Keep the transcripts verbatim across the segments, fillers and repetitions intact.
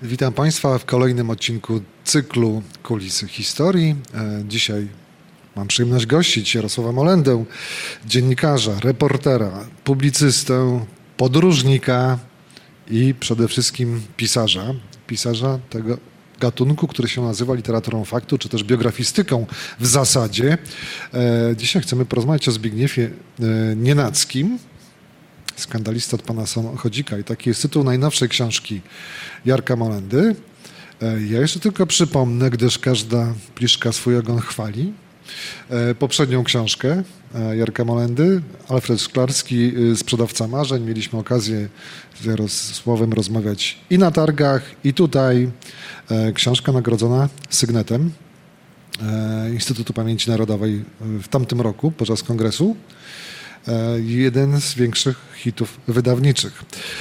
Witam Państwa w kolejnym odcinku cyklu Kulisy Historii. Dzisiaj mam przyjemność gościć Jarosława Molendę, dziennikarza, reportera, publicystę, podróżnika i przede wszystkim pisarza. Pisarza tego gatunku, który się nazywa literaturą faktu, czy też biografistyką w zasadzie. Dzisiaj chcemy porozmawiać o Zbigniewie Nienackim, skandalista od pana samochodzika, i taki jest tytuł najnowszej książki Jarka Molendy. Ja jeszcze tylko przypomnę, gdyż każda pliszka swój ogon chwali, poprzednią książkę Jarka Molendy, Alfred Szklarski, Sprzedawca marzeń. Mieliśmy okazję z Jarosławem rozmawiać i na targach, i tutaj. Książka nagrodzona sygnetem Instytutu Pamięci Narodowej w tamtym roku podczas kongresu. Jeden z większych hitów wydawniczych.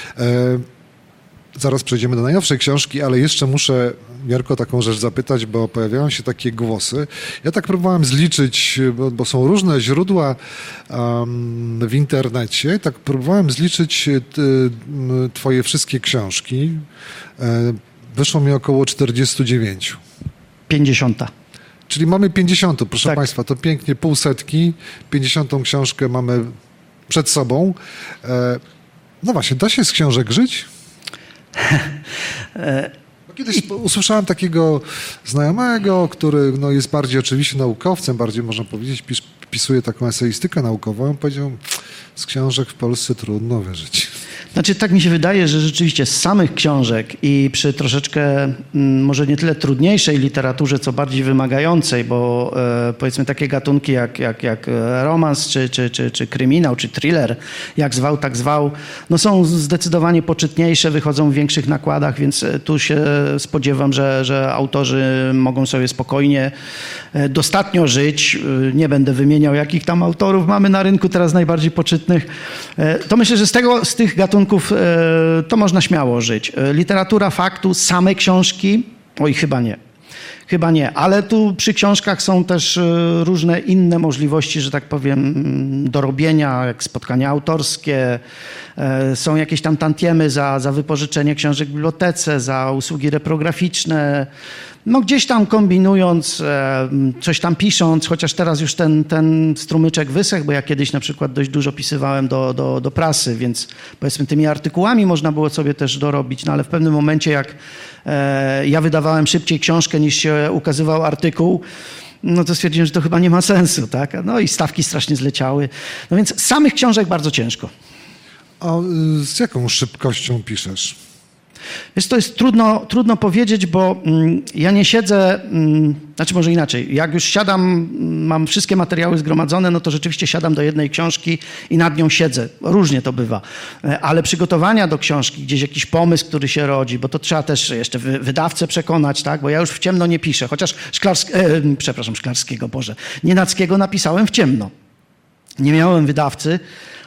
Zaraz przejdziemy do najnowszej książki, ale jeszcze muszę, Jarko, taką rzecz zapytać, bo pojawiają się takie głosy. Ja tak próbowałem zliczyć, bo, bo są różne źródła um, w internecie, tak próbowałem zliczyć t, twoje wszystkie książki. Wyszło mi około czterdzieści dziewięć. pięćdziesiąt. Czyli mamy pięćdziesiąt, proszę tak. Państwa, to pięknie, pół setki, pięćdziesiątą książkę mamy przed sobą. No właśnie, da się z książek żyć? Kiedyś usłyszałem takiego znajomego, który no, jest bardziej oczywiście naukowcem, bardziej można powiedzieć, pis, pisuje taką eseistykę naukową. On powiedział, z książek w Polsce trudno wyżyć. Znaczy, tak mi się wydaje, że rzeczywiście z samych książek i przy troszeczkę może nie tyle trudniejszej literaturze, co bardziej wymagającej, bo e, powiedzmy takie gatunki jak, jak, jak romans, czy, czy, czy, czy kryminał, czy thriller, jak zwał, tak zwał, no są zdecydowanie poczytniejsze, wychodzą w większych nakładach, więc tu się spodziewam, że, że autorzy mogą sobie spokojnie dostatnio żyć. Nie będę wymieniał, jakich tam autorów mamy na rynku teraz najbardziej poczytnych. To myślę, że z tego, z tych gatunków to można śmiało żyć. Literatura faktu, same książki, oj chyba nie. Chyba nie, ale tu przy książkach są też różne inne możliwości, że tak powiem, do robienia, jak spotkania autorskie, są jakieś tam tantiemy za, za wypożyczenie książek w bibliotece, za usługi reprograficzne. No gdzieś tam kombinując, coś tam pisząc, chociaż teraz już ten, ten strumyczek wysechł, bo ja kiedyś na przykład dość dużo pisywałem do, do, do prasy, więc powiedzmy tymi artykułami można było sobie też dorobić, no ale w pewnym momencie jak e, ja wydawałem szybciej książkę niż się ukazywał artykuł, no to stwierdziłem, że to chyba nie ma sensu, tak? No i stawki strasznie zleciały. No więc samych książek bardzo ciężko. A z jaką szybkością piszesz? Wiesz, to jest trudno, trudno powiedzieć, bo mm, ja nie siedzę, mm, znaczy może inaczej, jak już siadam, mam wszystkie materiały zgromadzone, no to rzeczywiście siadam do jednej książki i nad nią siedzę. Różnie to bywa. Ale przygotowania do książki, gdzieś jakiś pomysł, który się rodzi, bo to trzeba też jeszcze wy, wydawcę przekonać, tak? Bo ja już w ciemno nie piszę, chociaż Szklarsk- e, przepraszam, Szklarskiego, Boże, Nienackiego napisałem w ciemno. Nie miałem wydawcy,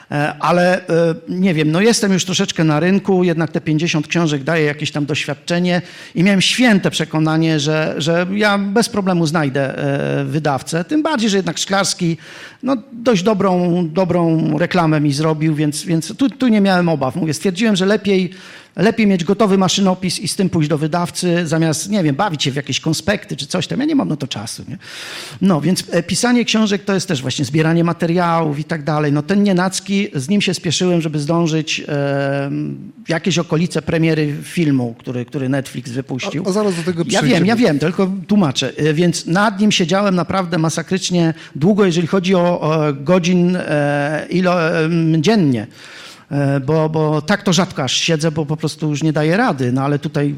ale nie wiem, no jestem już troszeczkę na rynku, jednak te pięćdziesiąt książek daje jakieś tam doświadczenie i miałem święte przekonanie, że, że ja bez problemu znajdę wydawcę. Tym bardziej, że jednak Szklarski no, dość dobrą, dobrą reklamę mi zrobił, więc, więc tu, tu nie miałem obaw. Mówię, stwierdziłem, że lepiej Lepiej mieć gotowy maszynopis i z tym pójść do wydawcy, zamiast, nie wiem, bawić się w jakieś konspekty czy coś tam. Ja nie mam na to czasu, nie? No, więc pisanie książek to jest też właśnie zbieranie materiałów i tak dalej. No ten Nienacki, z nim się spieszyłem, żeby zdążyć e, w jakieś okolice premiery filmu, który, który Netflix wypuścił. A, a zaraz do tego Ja wiem, ja wiem, tylko tłumaczę. Więc nad nim siedziałem naprawdę masakrycznie długo, jeżeli chodzi o, o godzin e, ilo, e, dziennie. Bo, bo tak to rzadko aż siedzę, bo po prostu już nie daję rady, no ale tutaj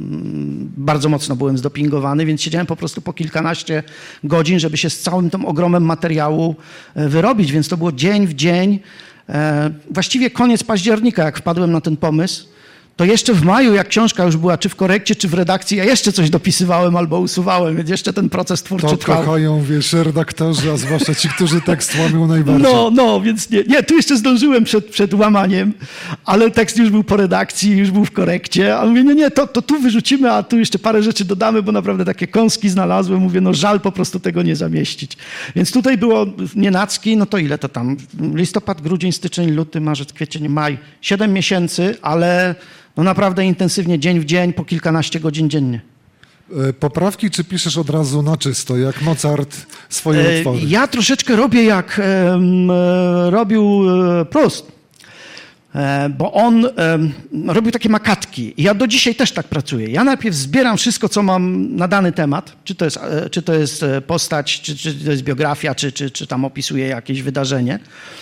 bardzo mocno byłem zdopingowany, więc siedziałem po prostu po kilkanaście godzin, żeby się z całym tym ogromem materiału wyrobić, więc to było dzień w dzień. Właściwie koniec października, jak wpadłem na ten pomysł, to jeszcze w maju, jak książka już była czy w korekcie, czy w redakcji, ja jeszcze coś dopisywałem albo usuwałem, więc jeszcze ten proces twórczy to trwał. To kochają, wiesz, redaktorzy, a zwłaszcza ci, którzy tekst łamią najbardziej. No, no, więc nie, nie, tu jeszcze zdążyłem przed, przed łamaniem, ale tekst już był po redakcji, już był w korekcie, a mówię, nie, nie, to, to tu wyrzucimy, a tu jeszcze parę rzeczy dodamy, bo naprawdę takie kąski znalazłem, mówię, no żal po prostu tego nie zamieścić. Więc tutaj było Nienacki, no to ile to tam? Listopad, grudzień, styczeń, luty, marzec, kwiecień, maj. Siedem miesięcy, ale No naprawdę intensywnie, dzień w dzień, po kilkanaście godzin dziennie. Poprawki czy piszesz od razu na czysto, jak Mozart swoje utwory? Ja troszeczkę robię jak um, robił Proust, bo on um, robił takie makatki. Ja do dzisiaj też tak pracuję. Ja najpierw zbieram wszystko, co mam na dany temat, czy to jest, czy to jest postać, czy, czy to jest biografia, czy, czy, czy tam opisuję jakieś wydarzenie.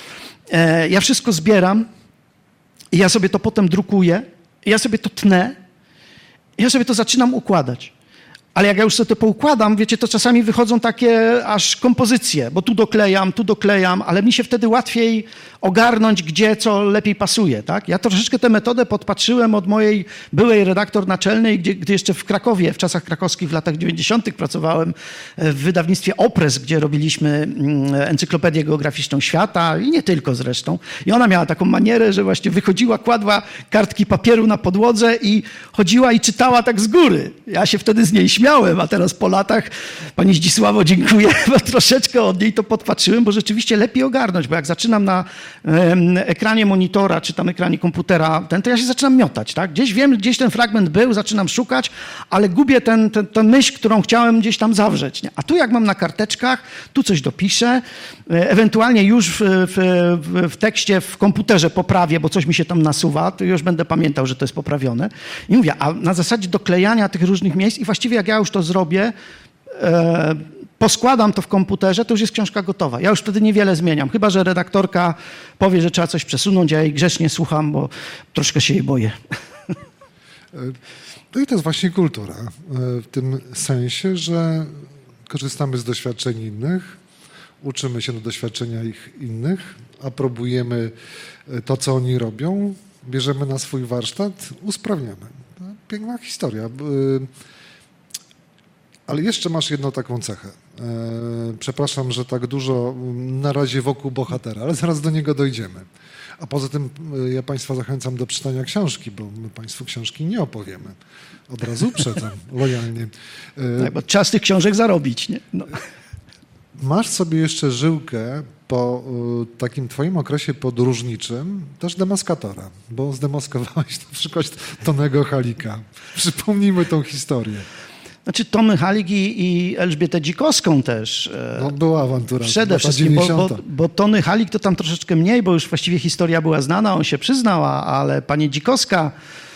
Ja wszystko zbieram i ja sobie to potem drukuję, ja sobie to tnę, ja sobie to zaczynam układać. Ale jak ja już sobie to poukładam, wiecie, to czasami wychodzą takie aż kompozycje, bo tu doklejam, tu doklejam, ale mi się wtedy łatwiej ogarnąć, gdzie co lepiej pasuje, tak? Ja troszeczkę tę metodę podpatrzyłem od mojej byłej redaktor naczelnej, gdzie, gdy jeszcze w Krakowie, w czasach krakowskich w latach dziewięćdziesiątych pracowałem w wydawnictwie Opres, gdzie robiliśmy encyklopedię geograficzną świata i nie tylko zresztą. I ona miała taką manierę, że właśnie wychodziła, kładła kartki papieru na podłodze i chodziła i czytała tak z góry. Ja się wtedy z niej śmiałem, a teraz po latach, pani Zdzisławo, dziękuję, bo troszeczkę od niej to podpatrzyłem, bo rzeczywiście lepiej ogarnąć, bo jak zaczynam na em, ekranie monitora, czy tam ekranie komputera, ten, to ja się zaczynam miotać, tak? Gdzieś wiem, gdzieś ten fragment był, zaczynam szukać, ale gubię ten, ten, tę myśl, którą chciałem gdzieś tam zawrzeć, nie? A tu jak mam na karteczkach, tu coś dopiszę, e, ewentualnie już w, w, w tekście, w komputerze poprawię, bo coś mi się tam nasuwa, to już będę pamiętał, że to jest poprawione. I mówię, a na zasadzie doklejania tych różnych miejsc i właściwie jak ja już to zrobię, e, poskładam to w komputerze, to już jest książka gotowa. Ja już wtedy niewiele zmieniam, chyba że redaktorka powie, że trzeba coś przesunąć, ja jej grzecznie słucham, bo troszkę się jej boję. No i to jest właśnie kultura, w tym sensie, że korzystamy z doświadczeń innych, uczymy się do doświadczenia ich innych, aprobujemy to, co oni robią, bierzemy na swój warsztat, usprawniamy. Piękna historia. Ale jeszcze masz jedną taką cechę. Przepraszam, że tak dużo na razie wokół bohatera, ale zaraz do niego dojdziemy. A poza tym ja Państwa zachęcam do czytania książki, bo my Państwu książki nie opowiemy. Od razu uprzedzam, lojalnie. Tak, bo trzeba z tych książek zarobić, nie? No. Masz sobie jeszcze żyłkę po takim twoim okresie podróżniczym, też demaskatora, bo zdemaskowałeś na przykład Tonego Halika. Przypomnijmy tą historię. Znaczy Tomy Halik i, i Elżbietę Dzikowską też. No była awantura. Przede wszystkim, bo, bo, bo Tony Halik to tam troszeczkę mniej, bo już właściwie historia była znana, on się przyznał, ale pani Dzikowska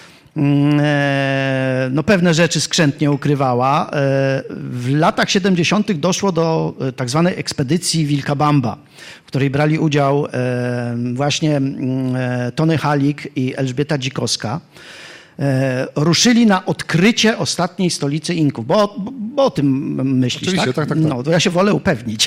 e, no pewne rzeczy skrzętnie ukrywała. E, w latach siedemdziesiątych doszło do tak zwanej ekspedycji Wilkabamba, w której brali udział e, właśnie e, Tony Halik i Elżbieta Dzikowska. E, ruszyli na odkrycie ostatniej stolicy Inków, bo, bo, bo o tym myślisz, Oczywiście, tak? tak, tak, tak. No, to ja się wolę upewnić.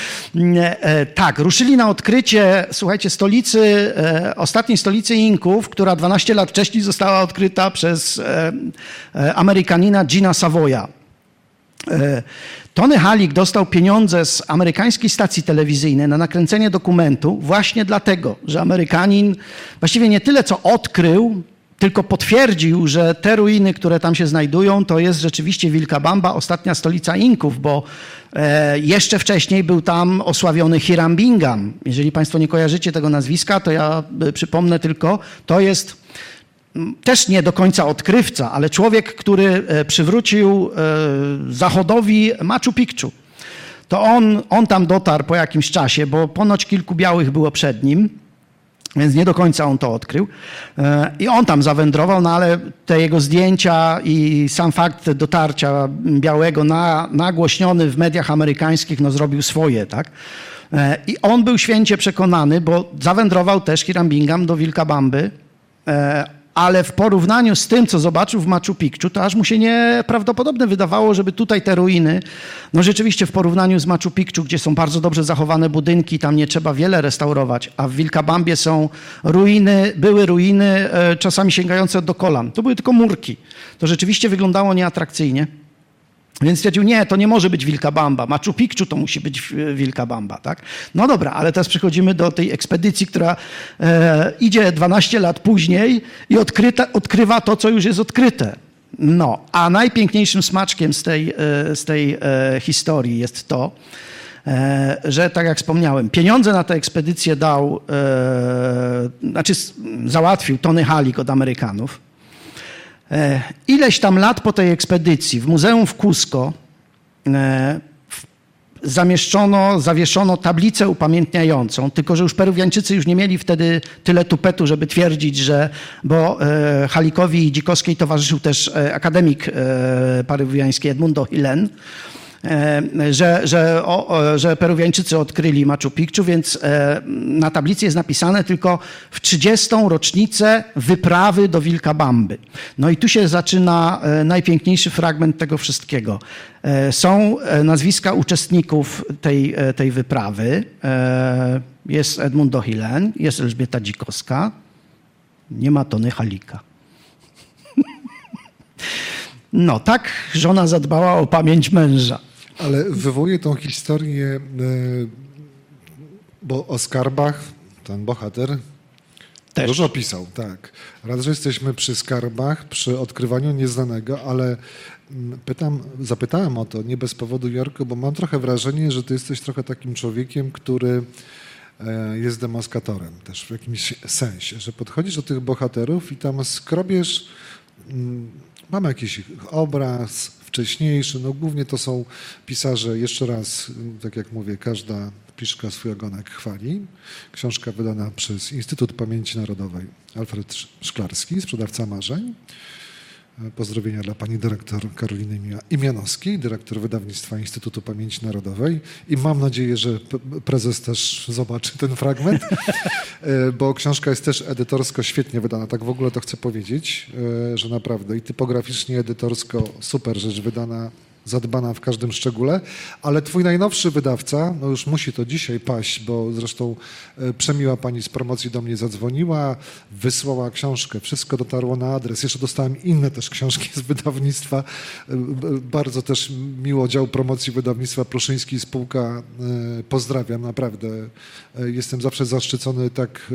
e, tak, ruszyli na odkrycie, słuchajcie, stolicy, e, ostatniej stolicy Inków, która dwanaście lat wcześniej została odkryta przez e, e, Amerykanina Gina Savoya. E, Tony Halik dostał pieniądze z amerykańskiej stacji telewizyjnej na nakręcenie dokumentu właśnie dlatego, że Amerykanin właściwie nie tyle co odkrył, tylko potwierdził, że te ruiny, które tam się znajdują, to jest rzeczywiście Vilcabamba, ostatnia stolica Inków, bo e, jeszcze wcześniej był tam osławiony Hiram Bingham. Jeżeli Państwo nie kojarzycie tego nazwiska, to ja e, przypomnę tylko, to jest m, też nie do końca odkrywca, ale człowiek, który e, przywrócił e, Zachodowi Machu Picchu. To on, on tam dotarł po jakimś czasie, bo ponoć kilku białych było przed nim. Więc nie do końca on to odkrył. I on tam zawędrował, no ale te jego zdjęcia i sam fakt dotarcia białego na, nagłośniony w mediach amerykańskich, no zrobił swoje, tak? I on był święcie przekonany, bo zawędrował też Hiram Bingham do Vilcabamby, ale w porównaniu z tym, co zobaczył w Machu Picchu, to aż mu się nieprawdopodobne wydawało, żeby tutaj te ruiny, no rzeczywiście w porównaniu z Machu Picchu, gdzie są bardzo dobrze zachowane budynki, tam nie trzeba wiele restaurować, a w Vilcabambie są ruiny, były ruiny czasami sięgające do kolan. To były tylko murki. To rzeczywiście wyglądało nieatrakcyjnie. Więc stwierdził, nie, to nie może być Vilcabamba. Machu Picchu to musi być Vilcabamba, tak? No dobra, ale teraz przechodzimy do tej ekspedycji, która e, idzie dwanaście lat później i odkryta, odkrywa to, co już jest odkryte. No, a najpiękniejszym smaczkiem z tej, e, z tej e, historii jest to, e, że tak jak wspomniałem, pieniądze na tę ekspedycję dał, e, znaczy załatwił Tony Halik od Amerykanów. Ileś tam lat po tej ekspedycji w muzeum w Cusco zamieszczono, zawieszono tablicę upamiętniającą, tylko że już Peruwiańczycy już nie mieli wtedy tyle tupetu, żeby twierdzić, że, bo e, Halikowi i Dzikowskiej towarzyszył też e, akademik e, peruwiański Edmundo Hillen, e, że, że, o, że Peruwiańczycy odkryli Machu Picchu, więc e, na tablicy jest napisane tylko w trzydziestą rocznicę wyprawy do Vilcabamby. No i tu się zaczyna e, najpiękniejszy fragment tego wszystkiego. Są nazwiska uczestników tej, tej wyprawy. Jest Edmundo Hillen, jest Elżbieta Dzikowska, nie ma Tony Halika. No tak żona zadbała o pamięć męża. Ale wywołuję tą historię, bo o skarbach ten bohater też dużo pisał, tak. Raz, że jesteśmy przy skarbach, przy odkrywaniu nieznanego, ale pytam, zapytałem o to nie bez powodu, Jorku, bo mam trochę wrażenie, że ty jesteś trochę takim człowiekiem, który jest demoskatorem też w jakimś sensie, że podchodzisz do tych bohaterów i tam skrobiesz, mamy jakiś obraz wcześniejszy, no głównie to są pisarze, jeszcze raz, tak jak mówię, każda piszka swój ogonek chwali. Książka wydana przez Instytut Pamięci Narodowej Alfred Szklarski, sprzedawca marzeń. Pozdrowienia dla pani dyrektor Karoliny Imianowskiej, dyrektor wydawnictwa Instytutu Pamięci Narodowej i mam nadzieję, że prezes też zobaczy ten fragment, bo książka jest też edytorsko świetnie wydana, tak w ogóle to chcę powiedzieć, że naprawdę i typograficznie, edytorsko super rzecz wydana, zadbana w każdym szczególe, ale twój najnowszy wydawca, no już musi to dzisiaj paść, bo zresztą przemiła pani z promocji do mnie zadzwoniła, wysłała książkę, wszystko dotarło na adres, jeszcze dostałem inne też książki z wydawnictwa, bardzo też miło dział promocji wydawnictwa Pruszyński Spółka, pozdrawiam, naprawdę, jestem zawsze zaszczycony tak...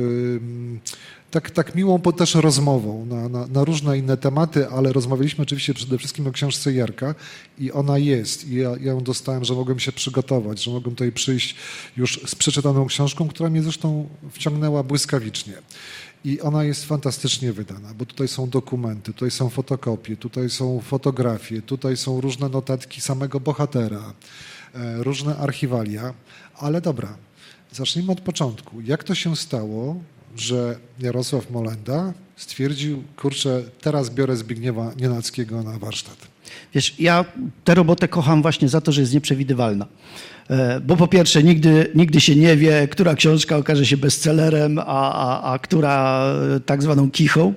Tak, tak miłą też rozmową na, na, na różne inne tematy, ale rozmawialiśmy oczywiście przede wszystkim o książce Jarka i ona jest. I ja, ja ją dostałem, że mogłem się przygotować, że mogłem tutaj przyjść już z przeczytaną książką, która mnie zresztą wciągnęła błyskawicznie. I ona jest fantastycznie wydana, bo tutaj są dokumenty, tutaj są fotokopie, tutaj są fotografie, tutaj są różne notatki samego bohatera, różne archiwalia, ale dobra, zacznijmy od początku. Jak to się stało, że Jarosław Molenda stwierdził, kurczę, teraz biorę Zbigniewa Nienackiego na warsztat? Wiesz, ja tę robotę kocham właśnie za to, że jest nieprzewidywalna. Bo po pierwsze, nigdy, nigdy się nie wie, która książka okaże się bestsellerem, a, a, a która tak zwaną kichą.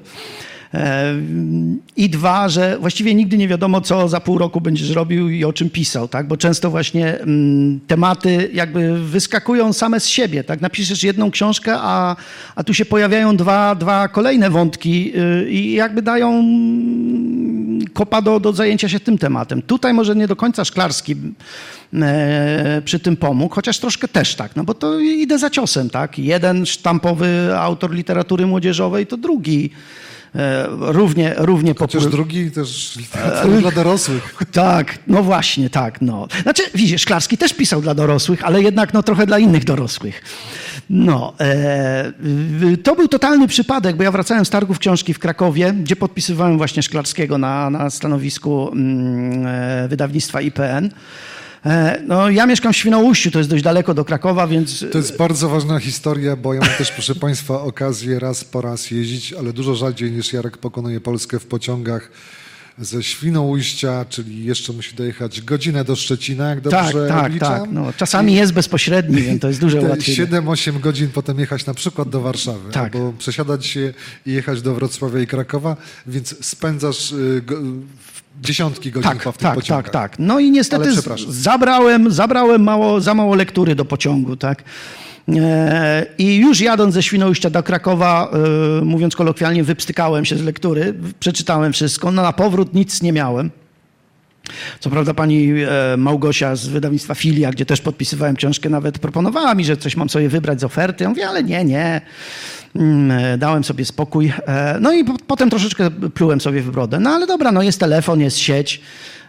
I dwa, że właściwie nigdy nie wiadomo, co za pół roku będziesz robił i o czym pisał, tak? Bo często właśnie mm, tematy jakby wyskakują same z siebie, tak? Napiszesz jedną książkę, a, a tu się pojawiają dwa, dwa kolejne wątki yy, i jakby dają kopa do, do zajęcia się tym tematem. Tutaj może nie do końca Szklarski yy, przy tym pomógł, chociaż troszkę też tak, no bo to idę za ciosem, tak? Jeden sztampowy autor literatury młodzieżowej, to drugi. Równie, równie Chociaż popul... drugi też literatura dla dorosłych. Tak, no właśnie, tak. No. Znaczy, widzisz, Szklarski też pisał dla dorosłych, ale jednak no, trochę dla innych dorosłych. No, e, to był totalny przypadek, bo ja wracałem z targów książki w Krakowie, gdzie podpisywałem właśnie Szklarskiego na, na stanowisku mm, wydawnictwa I P N. No, ja mieszkam w Świnoujściu, to jest dość daleko do Krakowa, więc... To jest bardzo ważna historia, bo ja mam też, proszę państwa, okazję raz po raz jeździć, ale dużo rzadziej niż Jarek pokonuje Polskę w pociągach ze Świnoujścia, czyli jeszcze musi dojechać godzinę do Szczecina, jak dobrze tak, tak, obliczam. Tak, no, czasami I, jest bezpośredni, więc to jest duże ułatwienie. siedem osiem godzin potem jechać na przykład do Warszawy, tak. albo przesiadać się i jechać do Wrocławia i Krakowa, więc spędzasz y, go, dziesiątki godzin tak, po w tych tak, pociągach. Tak, tak, no i niestety zabrałem, zabrałem mało, za mało lektury do pociągu, tak. I już jadąc ze Świnoujścia do Krakowa, mówiąc kolokwialnie, wypstykałem się z lektury, przeczytałem wszystko, no na powrót nic nie miałem. Co prawda pani Małgosia z wydawnictwa Filia, gdzie też podpisywałem książkę, nawet proponowała mi, że coś mam sobie wybrać z oferty. Ja mówię, ale nie, nie. Dałem sobie spokój. No i potem troszeczkę plułem sobie w brodę. No ale dobra, no jest telefon, jest sieć.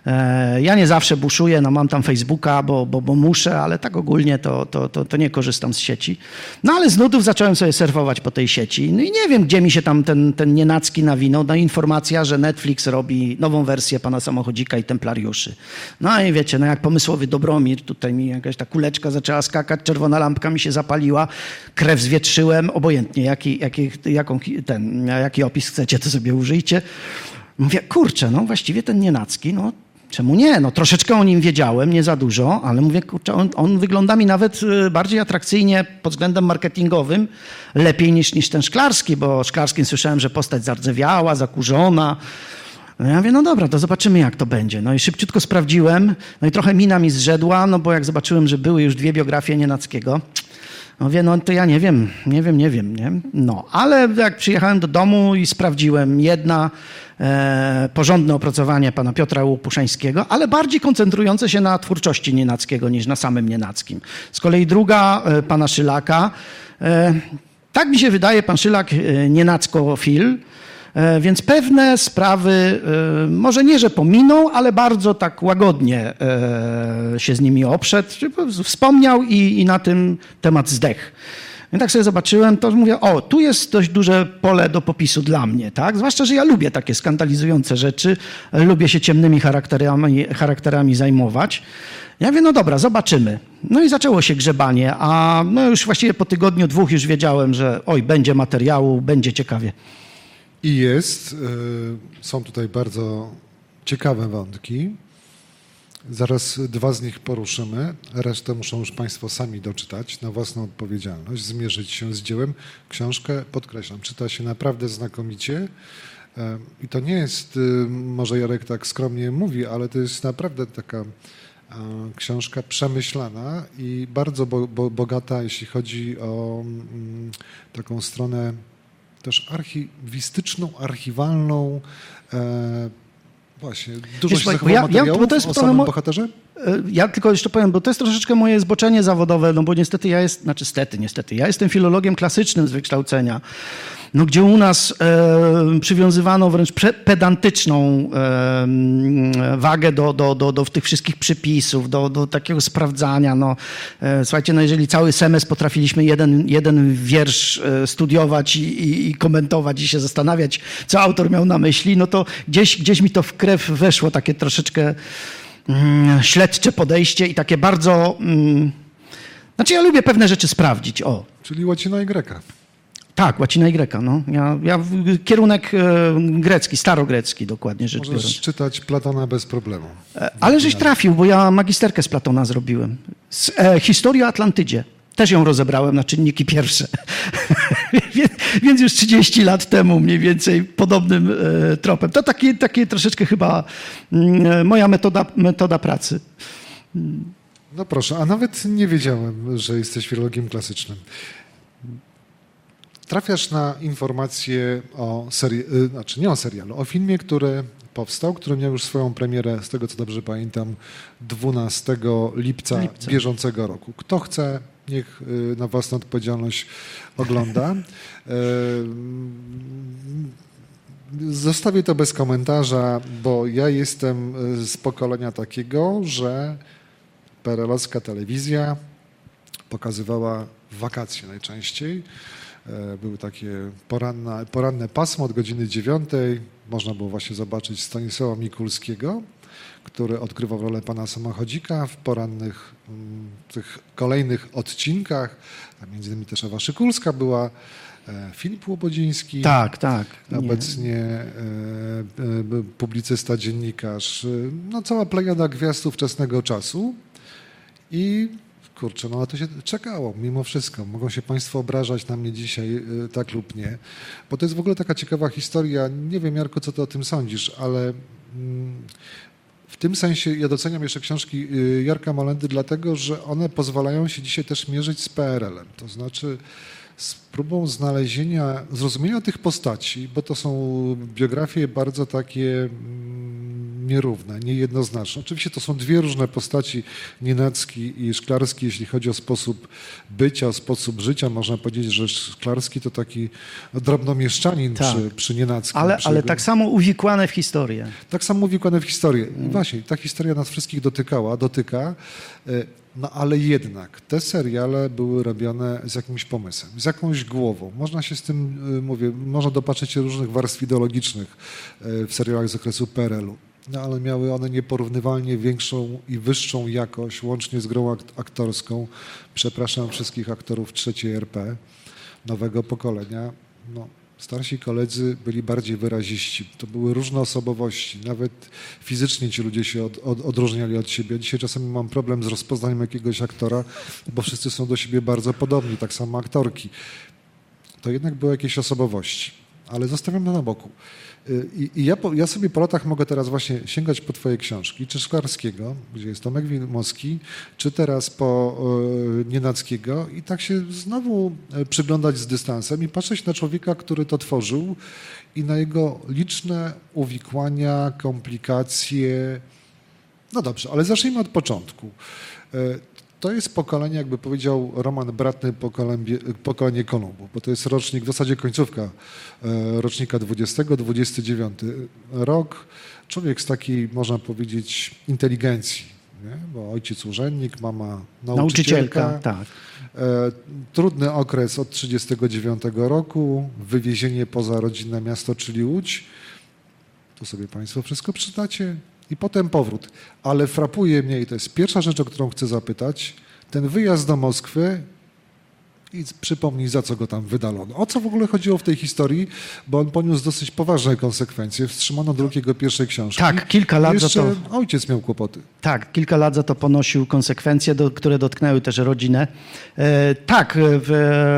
Ja nie zawsze buszuję, no mam tam Facebooka, bo, bo, bo muszę, ale tak ogólnie to, to, to, to nie korzystam z sieci. No ale z nudów zacząłem sobie surfować po tej sieci. No i nie wiem, gdzie mi się tam ten, ten nienacki nawinął. No informacja, że Netflix robi nową wersję Pana Samochodzika i Templariuszy. No i wiecie, no jak pomysłowy Dobromir, tutaj mi jakaś ta kuleczka zaczęła skakać, czerwona lampka mi się zapaliła, krew zwietrzyłem, obojętnie jaki, jaki, jaką, ten, jaki opis chcecie, to sobie użyjcie. Mówię, kurczę, no właściwie ten nienacki, no czemu nie? No troszeczkę o nim wiedziałem, nie za dużo, ale mówię, kurczę, on, on wygląda mi nawet bardziej atrakcyjnie pod względem marketingowym, lepiej niż, niż ten Szklarski, bo o Szklarskim słyszałem, że postać zardzewiała, zakurzona. No ja mówię, no dobra, to zobaczymy, jak to będzie. No i szybciutko sprawdziłem, no i trochę mina mi zrzedła, no bo jak zobaczyłem, że były już dwie biografie Nienackiego, no mówię, no to ja nie wiem, nie wiem, nie wiem, nie? No, ale jak przyjechałem do domu i sprawdziłem, jedna e, porządne opracowanie pana Piotra Łopuszańskiego, ale bardziej koncentrujące się na twórczości Nienackiego niż na samym Nienackim. Z kolei druga e, pana Szylaka, e, tak mi się wydaje, pan Szylak e, nienackofil, e, więc pewne sprawy e, może nie, że pominął, ale bardzo tak łagodnie e, się z nimi oprzedł, wspomniał i, i na tym temat zdechł. I tak sobie zobaczyłem, to mówię, o, tu jest dość duże pole do popisu dla mnie, tak? Zwłaszcza, że ja lubię takie skandalizujące rzeczy, lubię się ciemnymi charakterami, charakterami zajmować. Ja mówię, no dobra, zobaczymy. No i zaczęło się grzebanie, a no już właściwie po tygodniu, dwóch już wiedziałem, że oj, będzie materiału, będzie ciekawie. I jest, są tutaj bardzo ciekawe wątki. Zaraz dwa z nich poruszymy, resztę muszą już Państwo sami doczytać na własną odpowiedzialność, zmierzyć się z dziełem. Książkę, podkreślam, czyta się naprawdę znakomicie i to nie jest, może Jarek tak skromnie mówi, ale to jest naprawdę taka książka przemyślana i bardzo bo, bo, bogata, jeśli chodzi o mm, taką stronę też archiwistyczną, archiwalną. E, właśnie, dużo Wiesz, się zachowało ja, materiałów ja, bo to jest o trochę samym mo- bohaterze? Ja tylko jeszcze powiem, bo to jest troszeczkę moje zboczenie zawodowe, no bo niestety ja jest, znaczy stety, niestety, ja jestem filologiem klasycznym z wykształcenia, no gdzie u nas e, przywiązywano wręcz pre, pedantyczną e, wagę do, do, do, do tych wszystkich przypisów, do, do takiego sprawdzania. No, e, słuchajcie, no jeżeli cały semestr potrafiliśmy jeden, jeden wiersz e, studiować i, i, i komentować i się zastanawiać, co autor miał na myśli, no to gdzieś, gdzieś mi to w krew weszło, takie troszeczkę mm, śledcze podejście i takie bardzo... Mm, znaczy ja lubię pewne rzeczy sprawdzić, o. Czyli łacina i greka. Tak, łacina i greka, no. Ja, ja kierunek e, grecki, starogrecki dokładnie rzecz Możesz biorąc. czytać Platona bez problemu. E, ale żeś trafił, bo ja magisterkę z Platona zrobiłem. Z, e, historię o Atlantydzie. Też ją rozebrałem na czynniki pierwsze. Więc już trzydzieści lat temu mniej więcej podobnym e, tropem. To takie, takie troszeczkę chyba mm, moja metoda, metoda pracy. No proszę, a nawet nie wiedziałem, że jesteś filologiem klasycznym. Trafiasz na informacje o serialu, znaczy nie o serialu, o filmie, który powstał, który miał już swoją premierę, z tego co dobrze pamiętam, dwunastego lipca, lipca. bieżącego roku. Kto chce, niech na własną odpowiedzialność ogląda. Zostawię to bez komentarza, bo ja jestem z pokolenia takiego, że peerelowska telewizja pokazywała wakacje najczęściej. Były takie poranne, poranne pasmo od godziny dziewiątej. Można było właśnie zobaczyć Stanisława Mikulskiego, który odgrywał rolę pana Samochodzika w porannych tych kolejnych odcinkach. A między innymi też Ewa Szykulska była, Filip Łobodziński. Tak, tak. Obecnie e, e, publicysta, dziennikarz. No cała plejada gwiazd ówczesnego czasu. I kurczę, no a to się czekało mimo wszystko. Mogą się Państwo obrażać na mnie dzisiaj tak lub nie, bo to jest w ogóle taka ciekawa historia. Nie wiem, Jarko, co ty o tym sądzisz, ale w tym sensie ja doceniam jeszcze książki Jarka Molendy, dlatego że one pozwalają się dzisiaj też mierzyć z P R L-em. To znaczy z próbą znalezienia, zrozumienia tych postaci, bo to są biografie bardzo takie nierówne, niejednoznaczne. Oczywiście to są dwie różne postaci, Nienacki i Szklarski, jeśli chodzi o sposób bycia, o sposób życia. Można powiedzieć, że Szklarski to taki drobnomieszczanin tak. przy, przy Nienackim. Ale, przy ale jego... tak samo uwikłane w historię. Tak samo uwikłane w historię. I właśnie, ta historia nas wszystkich dotykała, dotyka. No ale jednak te seriale były robione z jakimś pomysłem, z jakąś głową. Można się z tym, mówię, można dopatrzeć się różnych warstw ideologicznych w serialach z okresu P R L u. No ale miały one nieporównywalnie większą i wyższą jakość, łącznie z grą aktorską. Przepraszam wszystkich aktorów trzeciej R P, nowego pokolenia. No, starsi koledzy byli bardziej wyraziści. To były różne osobowości. Nawet fizycznie ci ludzie się od, od, odróżniali od siebie. Dzisiaj czasami mam problem z rozpoznaniem jakiegoś aktora, bo wszyscy są do siebie bardzo podobni, tak samo aktorki. To jednak były jakieś osobowości, ale zostawiam to na boku. I, i ja, po, ja sobie po latach mogę teraz właśnie sięgać po twoje książki, czy Szklarskiego, gdzie jest Tomek Wilmowski, czy teraz po e, Nienackiego i tak się znowu przyglądać z dystansem i patrzeć na człowieka, który to tworzył i na jego liczne uwikłania, komplikacje. No dobrze, ale zacznijmy od początku. E, To jest pokolenie, jakby powiedział Roman Bratny, pokolenie, pokolenie Kolumbu, bo to jest rocznik, w zasadzie końcówka rocznika dwudziestego, dwudziesty dziewiąty rok. Człowiek z takiej, można powiedzieć, inteligencji, nie? Bo ojciec urzędnik, mama nauczycielka. Nauczycielka, tak. Trudny okres od trzydziestego dziewiątego roku, wywiezienie poza rodzinne miasto, czyli Łódź. Tu sobie państwo wszystko przeczytacie. I potem powrót. Ale frapuje mnie, i to jest pierwsza rzecz, o którą chcę zapytać, ten wyjazd do Moskwy i przypomnij, za co go tam wydalono. O co w ogóle chodziło w tej historii, bo on poniósł dosyć poważne konsekwencje. Wstrzymano druk jego pierwszej książki. Tak, kilka lat Jeszcze za to... ojciec miał kłopoty. Tak, kilka lat za to ponosił konsekwencje, do, które dotknęły też rodzinę. E, tak, w,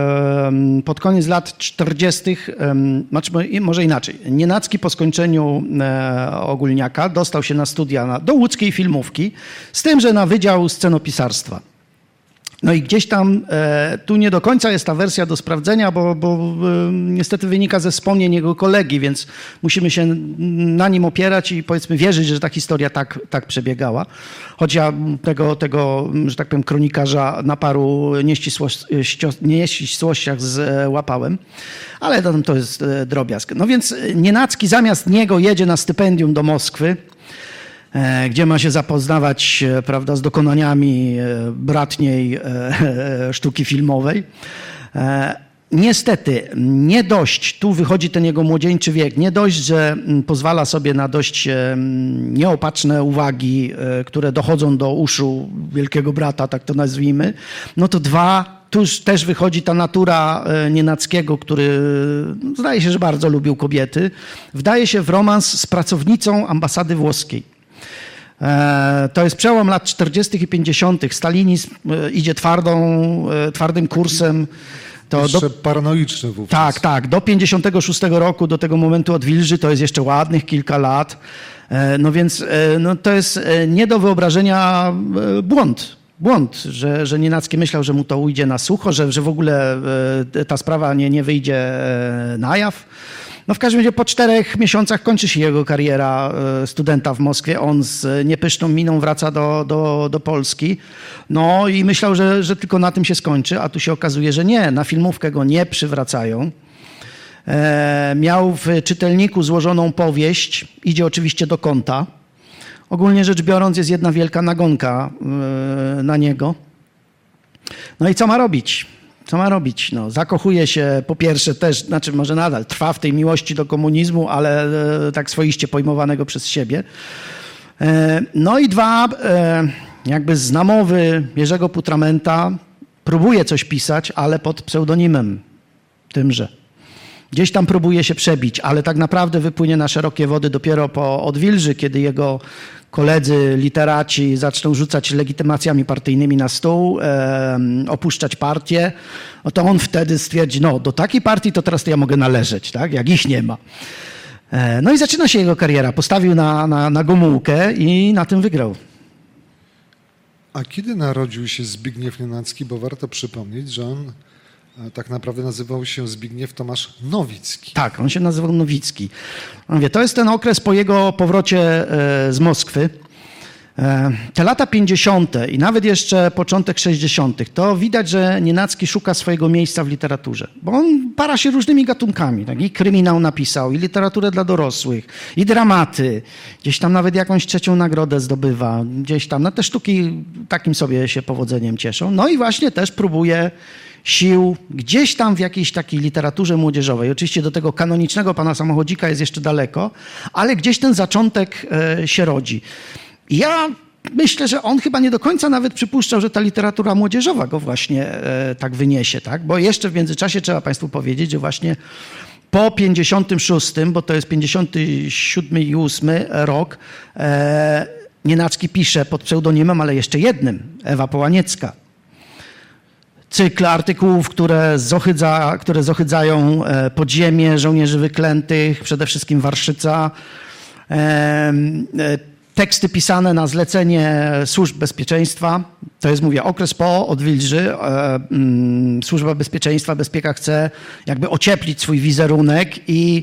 pod koniec lat czterdziestych, e, może inaczej, Nienacki po skończeniu e, Ogólniaka dostał się na studia na, do łódzkiej filmówki, z tym, że na Wydział Scenopisarstwa. No i gdzieś tam, e, tu nie do końca jest ta wersja do sprawdzenia, bo, bo e, niestety wynika ze wspomnień jego kolegi, więc musimy się na nim opierać i powiedzmy wierzyć, że ta historia tak, tak przebiegała. Choć ja tego, tego, że tak powiem, kronikarza na paru nieścisłościach złapałem, ale to, to jest drobiazg. No więc Nienacki zamiast niego jedzie na stypendium do Moskwy, gdzie ma się zapoznawać, prawda, z dokonaniami bratniej sztuki filmowej. Niestety, nie dość, tu wychodzi ten jego młodzieńczy wiek, nie dość, że pozwala sobie na dość nieopatrzne uwagi, które dochodzą do uszu wielkiego brata, tak to nazwijmy, no to dwa, tu już też wychodzi ta natura Nienackiego, który zdaje się, że bardzo lubił kobiety, wdaje się w romans z pracownicą ambasady włoskiej. To jest przełom lat czterdziestych i pięćdziesiątych. Stalinizm idzie twardą, twardym kursem. To jeszcze do, paranoiczny wówczas. Tak, tak. Do pięćdziesiątego szóstego roku, do tego momentu odwilży, to jest jeszcze ładnych kilka lat. No więc no to jest nie do wyobrażenia błąd. Błąd, że, że Nienacki myślał, że mu to ujdzie na sucho, że, że w ogóle ta sprawa nie, nie wyjdzie na jaw. No w każdym razie po czterech miesiącach kończy się jego kariera studenta w Moskwie. On z niepyszną miną wraca do, do, do Polski. No i myślał, że, że tylko na tym się skończy, a tu się okazuje, że nie. Na filmówkę go nie przywracają. E, miał w czytelniku złożoną powieść. Idzie oczywiście do kąta. Ogólnie rzecz biorąc jest jedna wielka nagonka e, na niego. No i co ma robić? Co ma robić? No, zakochuje się po pierwsze też, znaczy może nadal trwa w tej miłości do komunizmu, ale e, tak swoiście pojmowanego przez siebie. E, no i dwa, e, jakby z namowy Jerzego Putramenta próbuje coś pisać, ale pod pseudonimem tymże. Gdzieś tam próbuje się przebić, ale tak naprawdę wypłynie na szerokie wody dopiero po odwilży, kiedy jego koledzy, literaci zaczną rzucać legitymacjami partyjnymi na stół, e, opuszczać partię, no to on wtedy stwierdzi, no do takiej partii to teraz to ja mogę należeć, tak, jak ich nie ma. E, no i zaczyna się jego kariera. Postawił na, na, na Gomułkę i na tym wygrał. A kiedy narodził się Zbigniew Nienacki, bo warto przypomnieć, że on tak naprawdę nazywał się Zbigniew Tomasz Nowicki. Tak, on się nazywał Nowicki. Mówię, to jest ten okres po jego powrocie z Moskwy. Te lata pięćdziesiąte i nawet jeszcze początek sześćdziesiątych, to widać, że Nienacki szuka swojego miejsca w literaturze, bo on para się różnymi gatunkami. Tak? I kryminał napisał, i literaturę dla dorosłych, i dramaty. Gdzieś tam nawet jakąś trzecią nagrodę zdobywa. Gdzieś tam, no te sztuki takim sobie się powodzeniem cieszą. No i właśnie też próbuje sił gdzieś tam w jakiejś takiej literaturze młodzieżowej. Oczywiście do tego kanonicznego Pana Samochodzika jest jeszcze daleko, ale gdzieś ten zaczątek się rodzi. Ja myślę, że on chyba nie do końca nawet przypuszczał, że ta literatura młodzieżowa go właśnie e, tak wyniesie, tak? Bo jeszcze w międzyczasie trzeba Państwu powiedzieć, że właśnie po pięćdziesiątym szóstym, bo to jest pięćdziesiąty siódmy i ósmy rok, e, Nienacki pisze pod pseudonimem, ale jeszcze jednym, Ewa Połaniecka. Cykl artykułów, które, zohydza, które zohydzają e, podziemie żołnierzy wyklętych, przede wszystkim Warszyca, e, e, teksty pisane na zlecenie służb bezpieczeństwa, to jest, mówię, okres po Odwilży. E, mm, Służba Bezpieczeństwa, Bezpieka chce jakby ocieplić swój wizerunek i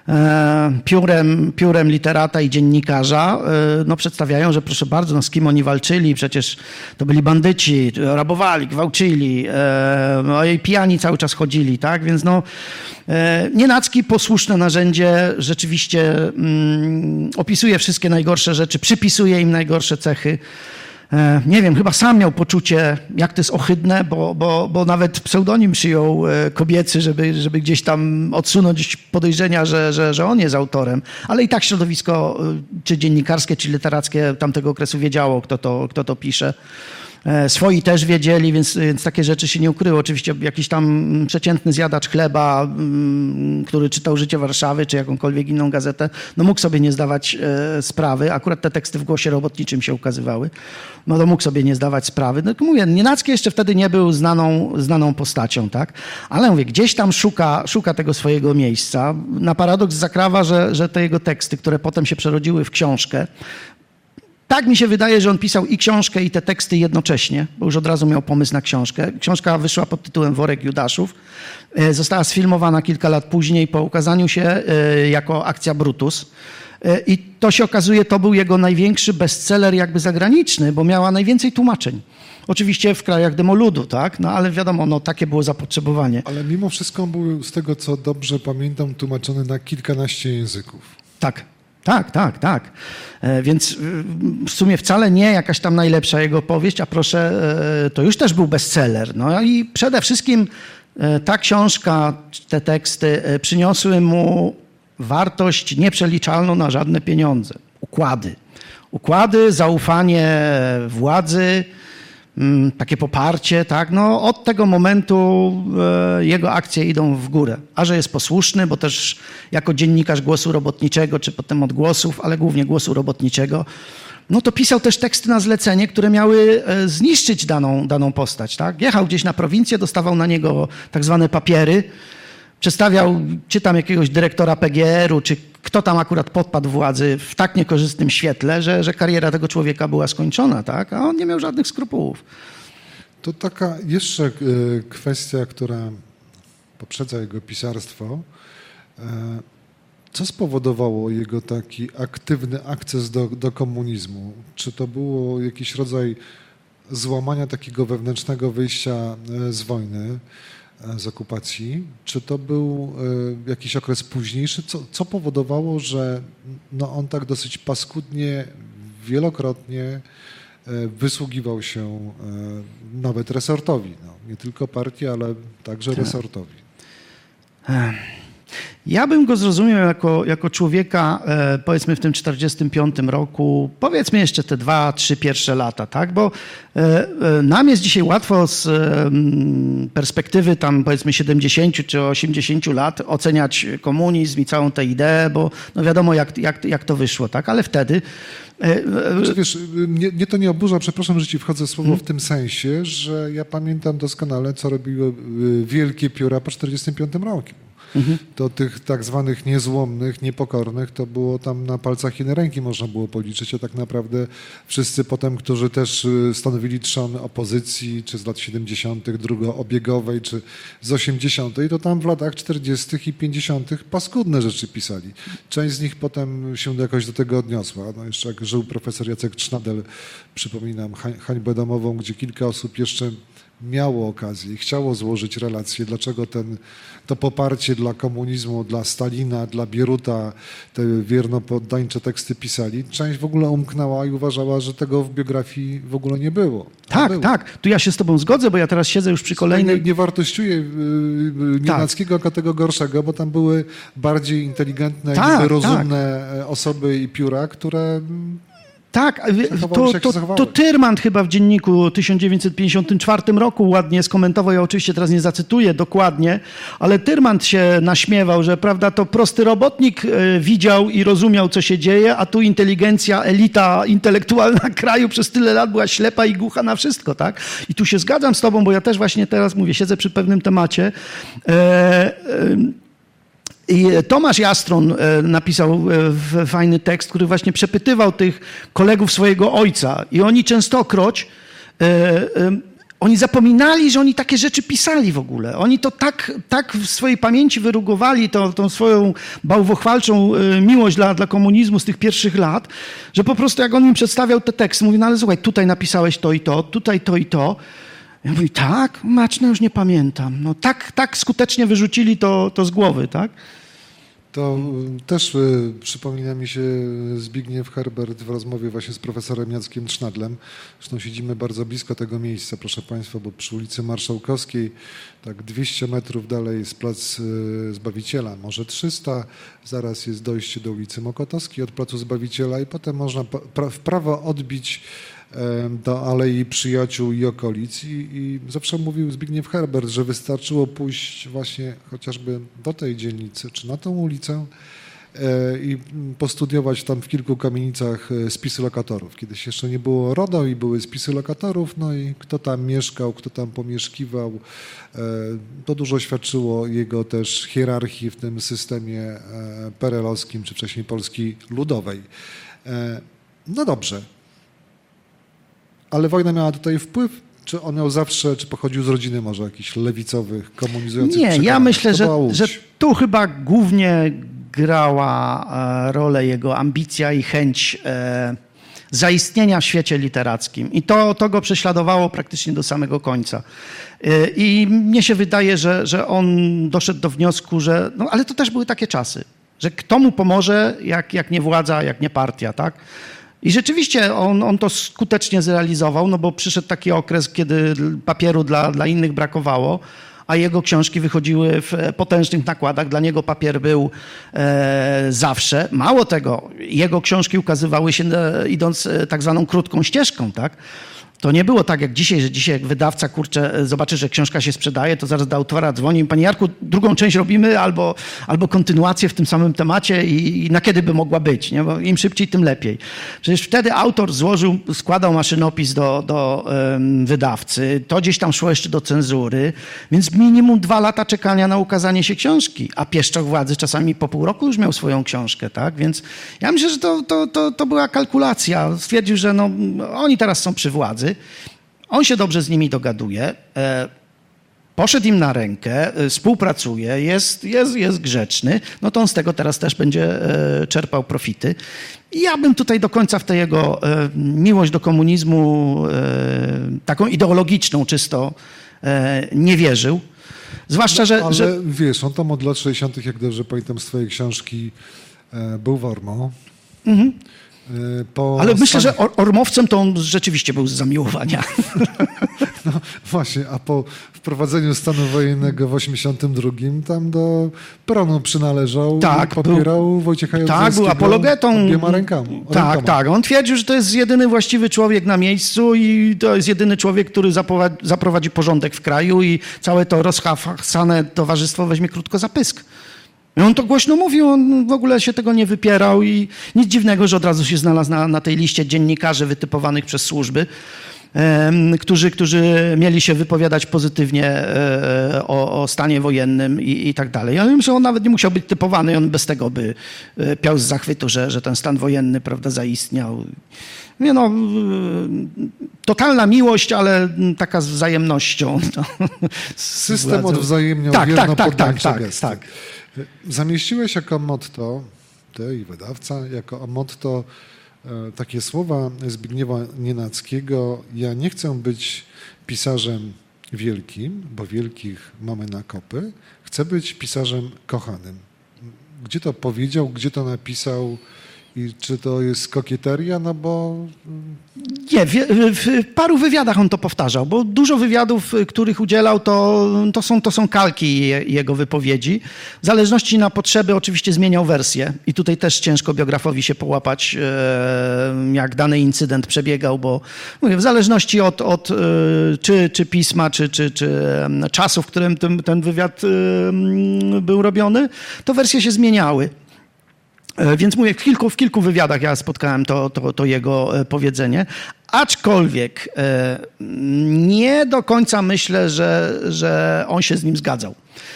e, piórem, piórem literata i dziennikarza e, no, przedstawiają, że proszę bardzo, no, z kim oni walczyli, przecież to byli bandyci, rabowali, gwałcili, e, no, i pijani cały czas chodzili, tak, więc no Nienacki, posłuszne narzędzie, rzeczywiście mm, opisuje wszystkie najgorsze rzeczy, przypisuje im najgorsze cechy. E, nie wiem, chyba sam miał poczucie, jak to jest ohydne, bo, bo, bo nawet pseudonim przyjął e, kobiecy, żeby, żeby gdzieś tam odsunąć podejrzenia, że, że, że on jest autorem. Ale i tak środowisko, e, czy dziennikarskie, czy literackie tamtego okresu wiedziało, kto to, kto to pisze. Swoi też wiedzieli, więc, więc takie rzeczy się nie ukryły. Oczywiście jakiś tam przeciętny zjadacz chleba, który czytał Życie Warszawy, czy jakąkolwiek inną gazetę, no mógł sobie nie zdawać e, sprawy. Akurat te teksty w Głosie Robotniczym się ukazywały. No to mógł sobie nie zdawać sprawy. No mówię, Nienacki jeszcze wtedy nie był znaną, znaną postacią, tak? Ale mówię, gdzieś tam szuka, szuka tego swojego miejsca. Na paradoks zakrawa, że, że te jego teksty, które potem się przerodziły w książkę, tak mi się wydaje, że on pisał i książkę, i te teksty jednocześnie, bo już od razu miał pomysł na książkę. Książka wyszła pod tytułem Worek Judaszów. Została sfilmowana kilka lat później po ukazaniu się jako Akcja Brutus. I to się okazuje, to był jego największy bestseller jakby zagraniczny, bo miała najwięcej tłumaczeń. Oczywiście w krajach demoludu, tak? No ale wiadomo, no takie było zapotrzebowanie. Ale mimo wszystko on był, z tego co dobrze pamiętam, tłumaczony na kilkanaście języków. Tak. Tak, tak, tak. E, więc w sumie wcale nie jakaś tam najlepsza jego powieść, a proszę, e, to już też był bestseller. No i przede wszystkim e, ta książka, te teksty e, przyniosły mu wartość nieprzeliczalną na żadne pieniądze. Układy. Układy, zaufanie władzy, m, takie poparcie, tak. No od tego momentu e, jego akcje idą w górę. A że jest posłuszny, bo też jako dziennikarz Głosu Robotniczego, czy potem Odgłosów, ale głównie Głosu Robotniczego, no to pisał też teksty na zlecenie, które miały e, zniszczyć daną, daną postać, tak. Jechał gdzieś na prowincję, dostawał na niego tak zwane papiery, przedstawiał, czy tam jakiegoś dyrektora P G R u, czy kto tam akurat podpadł władzy w tak niekorzystnym świetle, że, że kariera tego człowieka była skończona, tak? A on nie miał żadnych skrupułów. To taka jeszcze kwestia, która poprzedza jego pisarstwo. Co spowodowało jego taki aktywny akces do, do komunizmu? Czy to było jakiś rodzaj złamania takiego wewnętrznego wyjścia z wojny, z okupacji, czy to był y, jakiś okres późniejszy? Co, co powodowało, że no, on tak dosyć paskudnie, wielokrotnie y, wysługiwał się y, nawet resortowi? No, nie tylko partii, ale także tak. resortowi. Ja bym go zrozumiał jako, jako człowieka, e, powiedzmy w tym czterdziestym piątym roku, powiedzmy jeszcze te dwa, trzy pierwsze lata, tak? Bo e, e, nam jest dzisiaj łatwo z e, perspektywy tam powiedzmy siedemdziesięciu czy osiemdziesięciu lat oceniać komunizm i całą tę ideę, bo no wiadomo jak, jak, jak to wyszło, tak? Ale wtedy... Znaczy, wiesz, mnie, mnie to nie oburza, przepraszam, że ci wchodzę w słowo w tym sensie, że ja pamiętam doskonale, co robiły wielkie pióra po czterdziestym piątym roku. mhm. to tych tak zwanych niezłomnych, niepokornych, to było tam na palcach jednej ręki można było policzyć, a tak naprawdę wszyscy potem, którzy też stanowili trzon opozycji, czy z lat siedemdziesiątych, drugoobiegowej, czy z osiemdziesiątych, to tam w latach czterdziestych i pięćdziesiątych paskudne rzeczy pisali. Część z nich potem się jakoś do tego odniosła. No jeszcze jak żył profesor Jacek Trznadel, przypominam, hańbę domową, gdzie kilka osób jeszcze miało okazję i chciało złożyć relacje, dlaczego ten, to poparcie dla komunizmu, dla Stalina, dla Bieruta, te wiernopoddańcze teksty pisali. Część w ogóle umknęła i uważała, że tego w biografii w ogóle nie było. Tak, było. tak. Tu ja się z tobą zgodzę, bo ja teraz siedzę już przy kolejnej... Nie, nie wartościuję yy, Nienackiego tak. jako tego gorszego, bo tam były bardziej inteligentne, tak, rozumne tak. osoby i pióra, które... Tak, to, to, to Tyrmand chyba w dzienniku w tysiąc dziewięćset pięćdziesiątym czwartym roku ładnie skomentował, ja oczywiście teraz nie zacytuję dokładnie, ale Tyrmand się naśmiewał, że prawda, to prosty robotnik widział i rozumiał, co się dzieje, a tu inteligencja, elita intelektualna kraju przez tyle lat była ślepa i głucha na wszystko, tak? I tu się zgadzam z tobą, bo ja też właśnie teraz mówię, siedzę przy pewnym temacie. E, e, I Tomasz Jastron napisał fajny tekst, który właśnie przepytywał tych kolegów swojego ojca i oni częstokroć, oni zapominali, że oni takie rzeczy pisali w ogóle. Oni to tak, tak w swojej pamięci wyrugowali to, tą swoją bałwochwalczą miłość dla, dla komunizmu z tych pierwszych lat, że po prostu jak on im przedstawiał te teksty, mówi, no ale słuchaj, tutaj napisałeś to i to, tutaj to i to. Ja mówię, tak? Maczno, już nie pamiętam. No tak, tak skutecznie wyrzucili to, to z głowy, tak? To też y, przypomina mi się Zbigniew Herbert w rozmowie właśnie z profesorem Jackiem Trznadlem. Zresztą siedzimy bardzo blisko tego miejsca, proszę Państwa, bo przy ulicy Marszałkowskiej, tak dwieście metrów dalej jest plac y, Zbawiciela, może trzysta, zaraz jest dojście do ulicy Mokotowskiej od placu Zbawiciela i potem można pra, w prawo odbić do Alei Przyjaciół i okolic i, i zawsze mówił Zbigniew Herbert, że wystarczyło pójść właśnie chociażby do tej dzielnicy, czy na tą ulicę e, i postudiować tam w kilku kamienicach spisy lokatorów. Kiedyś jeszcze nie było RODO i były spisy lokatorów, no i kto tam mieszkał, kto tam pomieszkiwał, e, to dużo świadczyło jego też hierarchii w tym systemie e, perelowskim, czy wcześniej Polski Ludowej. E, no dobrze. Ale wojna miała tutaj wpływ? Czy on miał zawsze, czy pochodził z rodziny może jakichś lewicowych, komunizujących Nie, przekonań? ja myślę, że, że tu chyba głównie grała rolę jego ambicja i chęć e, zaistnienia w świecie literackim. I to, to go prześladowało praktycznie do samego końca. E, I mnie się wydaje, że, że on doszedł do wniosku, że... No ale to też były takie czasy, że kto mu pomoże, jak, jak nie władza, jak nie partia, tak? I rzeczywiście on, on to skutecznie zrealizował, no bo przyszedł taki okres, kiedy papieru dla, dla innych brakowało, a jego książki wychodziły w potężnych nakładach. Dla niego papier był e, zawsze. Mało tego, jego książki ukazywały się e, idąc e, tak zwaną krótką ścieżką, tak? To nie było tak jak dzisiaj, że dzisiaj jak wydawca, kurczę, zobaczy, że książka się sprzedaje, to zaraz do autora dzwoni. Panie Jarku, drugą część robimy albo, albo kontynuację w tym samym temacie i, i na kiedy by mogła być, nie? Bo im szybciej, tym lepiej. Przecież wtedy autor złożył, składał maszynopis do, do um, wydawcy, to gdzieś tam szło jeszcze do cenzury, więc minimum dwa lata czekania na ukazanie się książki, a pieszczok władzy czasami po pół roku już miał swoją książkę, tak? Więc ja myślę, że to, to, to, to była kalkulacja. Stwierdził, że no, oni teraz są przy władzy. On się dobrze z nimi dogaduje, e, poszedł im na rękę, e, współpracuje, jest, jest, jest grzeczny, no to on z tego teraz też będzie e, czerpał profity. I ja bym tutaj do końca w tę jego e, miłość do komunizmu, e, taką ideologiczną czysto, e, nie wierzył. Zwłaszcza, że... No, ale że... wiesz, on tam od lat sześćdziesiątych, jak dobrze pamiętam z twojej książki, e, był wormą. Mhm. Po Ale myślę, stanie... że or ormowcem to on rzeczywiście był z zamiłowania. No właśnie, a po wprowadzeniu stanu wojennego w osiemdziesiątym drugim tam do pronu przynależał tak, i popierał był, Wojciecha Jaruzelskiego. Tak, był apologetą. Obiema rękami. Tak, rękoma. Tak. On twierdził, że to jest jedyny właściwy człowiek na miejscu i to jest jedyny człowiek, który zaprowadzi porządek w kraju i całe to rozhafsane towarzystwo weźmie krótko za pysk. I on to głośno mówił, on w ogóle się tego nie wypierał i nic dziwnego, że od razu się znalazł na, na tej liście dziennikarzy wytypowanych przez służby. którzy, którzy mieli się wypowiadać pozytywnie o, o stanie wojennym i, i tak dalej. Ja myślę, że on nawet nie musiał być typowany, on bez tego by piał z zachwytu, że, że ten stan wojenny, prawda, zaistniał. Nie no, totalna miłość, ale taka z wzajemnością. No. System odwzajemniał tak, wierno tak, tak, poddańcze tak, gesty. tak. Zamieściłeś jako motto, ty i wydawca, jako motto e, takie słowa Zbigniewa Nienackiego: ja nie chcę być pisarzem wielkim, bo wielkich mamy na kopy, chcę być pisarzem kochanym. Gdzie to powiedział, gdzie to napisał i czy to jest kokieteria, no bo... Nie, w, w paru wywiadach on to powtarzał, bo dużo wywiadów, których udzielał, to, to, są, to są kalki je, jego wypowiedzi. W zależności na potrzeby oczywiście zmieniał wersję i tutaj też ciężko biografowi się połapać, jak dany incydent przebiegał, bo mówię, w zależności od, od czy, czy pisma, czy, czy, czy czasu, w którym ten, ten wywiad był robiony, to wersje się zmieniały. Więc mówię, w kilku, w kilku wywiadach ja spotkałem to, to, to jego powiedzenie, aczkolwiek nie do końca myślę, że, że on się z nim zgadzał.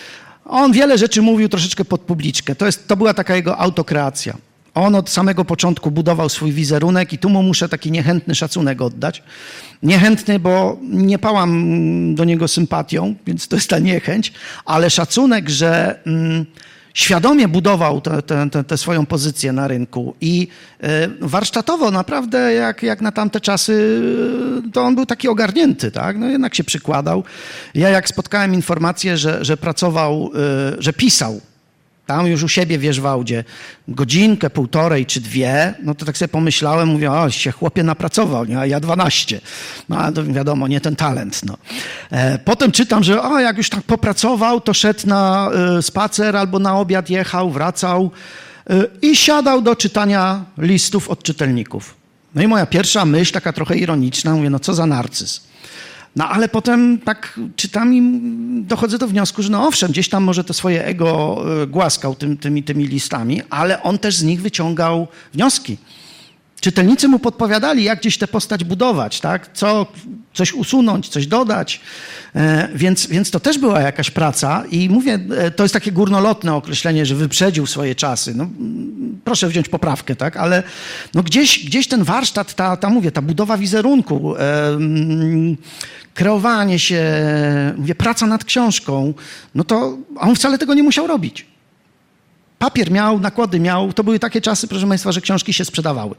On wiele rzeczy mówił troszeczkę pod publiczkę. To, jest, to była taka jego autokreacja. On od samego początku budował swój wizerunek i tu mu muszę taki niechętny szacunek oddać. Niechętny, bo nie pałam do niego sympatią, więc to jest ta niechęć, ale szacunek, że... Mm, świadomie budował tę swoją pozycję na rynku i warsztatowo naprawdę jak, jak na tamte czasy to on był taki ogarnięty, tak? No jednak się przykładał. Ja jak spotkałem informację, że, że pracował, że pisał tam już u siebie w Wierzwałdzie godzinkę, półtorej czy dwie, no to tak sobie pomyślałem, mówię, o, się chłopie napracował, nie? A ja dwanaście. No ale to wiadomo, nie ten talent. No. E, potem czytam, że o, jak już tak popracował, to szedł na y, spacer albo na obiad jechał, wracał y, i siadał do czytania listów od czytelników. No i moja pierwsza myśl, taka trochę ironiczna, mówię, no co za narcyz. No ale potem tak czytam i dochodzę do wniosku, że no owszem, gdzieś tam może to swoje ego głaskał tym, tymi, tymi listami, ale on też z nich wyciągał wnioski. Czytelnicy mu podpowiadali, jak gdzieś tę postać budować, tak? Co, coś usunąć, coś dodać, e, więc, więc to też była jakaś praca i mówię, e, to jest takie górnolotne określenie, że wyprzedził swoje czasy. No, proszę wziąć poprawkę, tak? Ale no gdzieś, gdzieś ten warsztat, ta, ta, mówię, ta budowa wizerunku, e, m, kreowanie się, mówię, praca nad książką, no to on wcale tego nie musiał robić. Papier miał, nakłady miał, to były takie czasy, proszę Państwa, że książki się sprzedawały.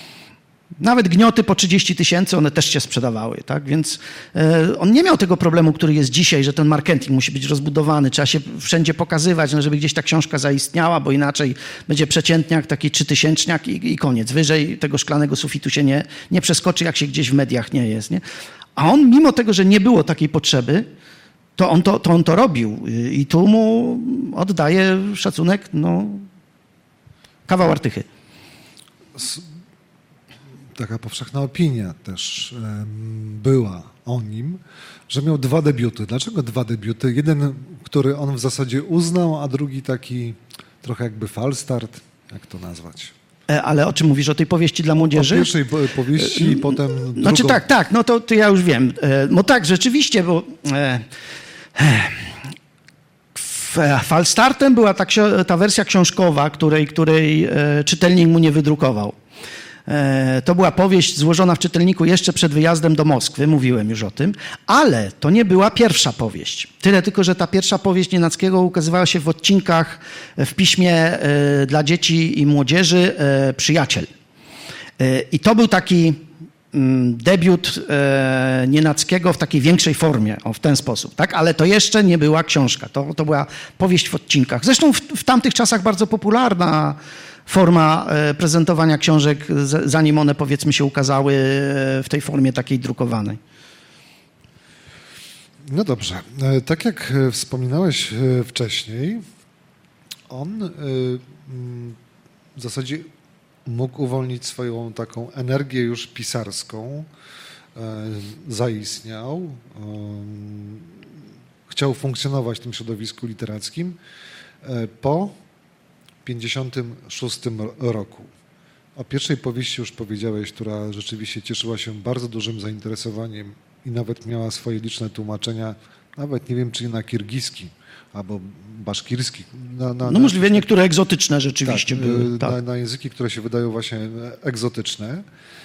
Nawet gnioty po trzydzieści tysięcy, one też się sprzedawały, tak? Więc e, on nie miał tego problemu, który jest dzisiaj, że ten marketing musi być rozbudowany, trzeba się wszędzie pokazywać, no, żeby gdzieś ta książka zaistniała, bo inaczej będzie przeciętniak, taki trzytysięczniak i, i koniec. Wyżej tego szklanego sufitu się nie, nie przeskoczy, jak się gdzieś w mediach nie jest, nie? A on, mimo tego, że nie było takiej potrzeby, to on to, to on to robił i tu mu oddaję szacunek, no, kawał artychy. Taka powszechna opinia też była o nim, że miał dwa debiuty. Dlaczego dwa debiuty? Jeden, który on w zasadzie uznał, a drugi taki trochę jakby falstart, jak to nazwać? Ale o czym mówisz? O tej powieści dla młodzieży? O pierwszej powieści i potem drugą. Znaczy tak, tak, no to, to ja już wiem. No tak, rzeczywiście, bo e, e, falstartem była ta, ta wersja książkowa, której, której e, czytelnik mu nie wydrukował. E, to była powieść złożona w czytelniku jeszcze przed wyjazdem do Moskwy, mówiłem już o tym, ale to nie była pierwsza powieść. Tyle tylko, że ta pierwsza powieść Nienackiego ukazywała się w odcinkach w piśmie e, dla dzieci i młodzieży e, Przyjaciel. E, I to był taki mm, debiut e, Nienackiego w takiej większej formie, o, w ten sposób, tak? Ale to jeszcze nie była książka, to, to była powieść w odcinkach. Zresztą w, w tamtych czasach bardzo popularna forma prezentowania książek, zanim one, powiedzmy, się ukazały w tej formie takiej drukowanej. No dobrze. Tak jak wspominałeś wcześniej, on w zasadzie mógł uwolnić swoją taką energię już pisarską, zaistniał, chciał funkcjonować w tym środowisku literackim po pięćdziesiątym szóstym roku. O pierwszej powieści już powiedziałeś, która rzeczywiście cieszyła się bardzo dużym zainteresowaniem i nawet miała swoje liczne tłumaczenia, nawet nie wiem, czy na kirgiski albo baszkirski. Na, na, no możliwe niektóre egzotyczne rzeczywiście tak, były. Tak. Na, na, na języki, które się wydają właśnie egzotyczne.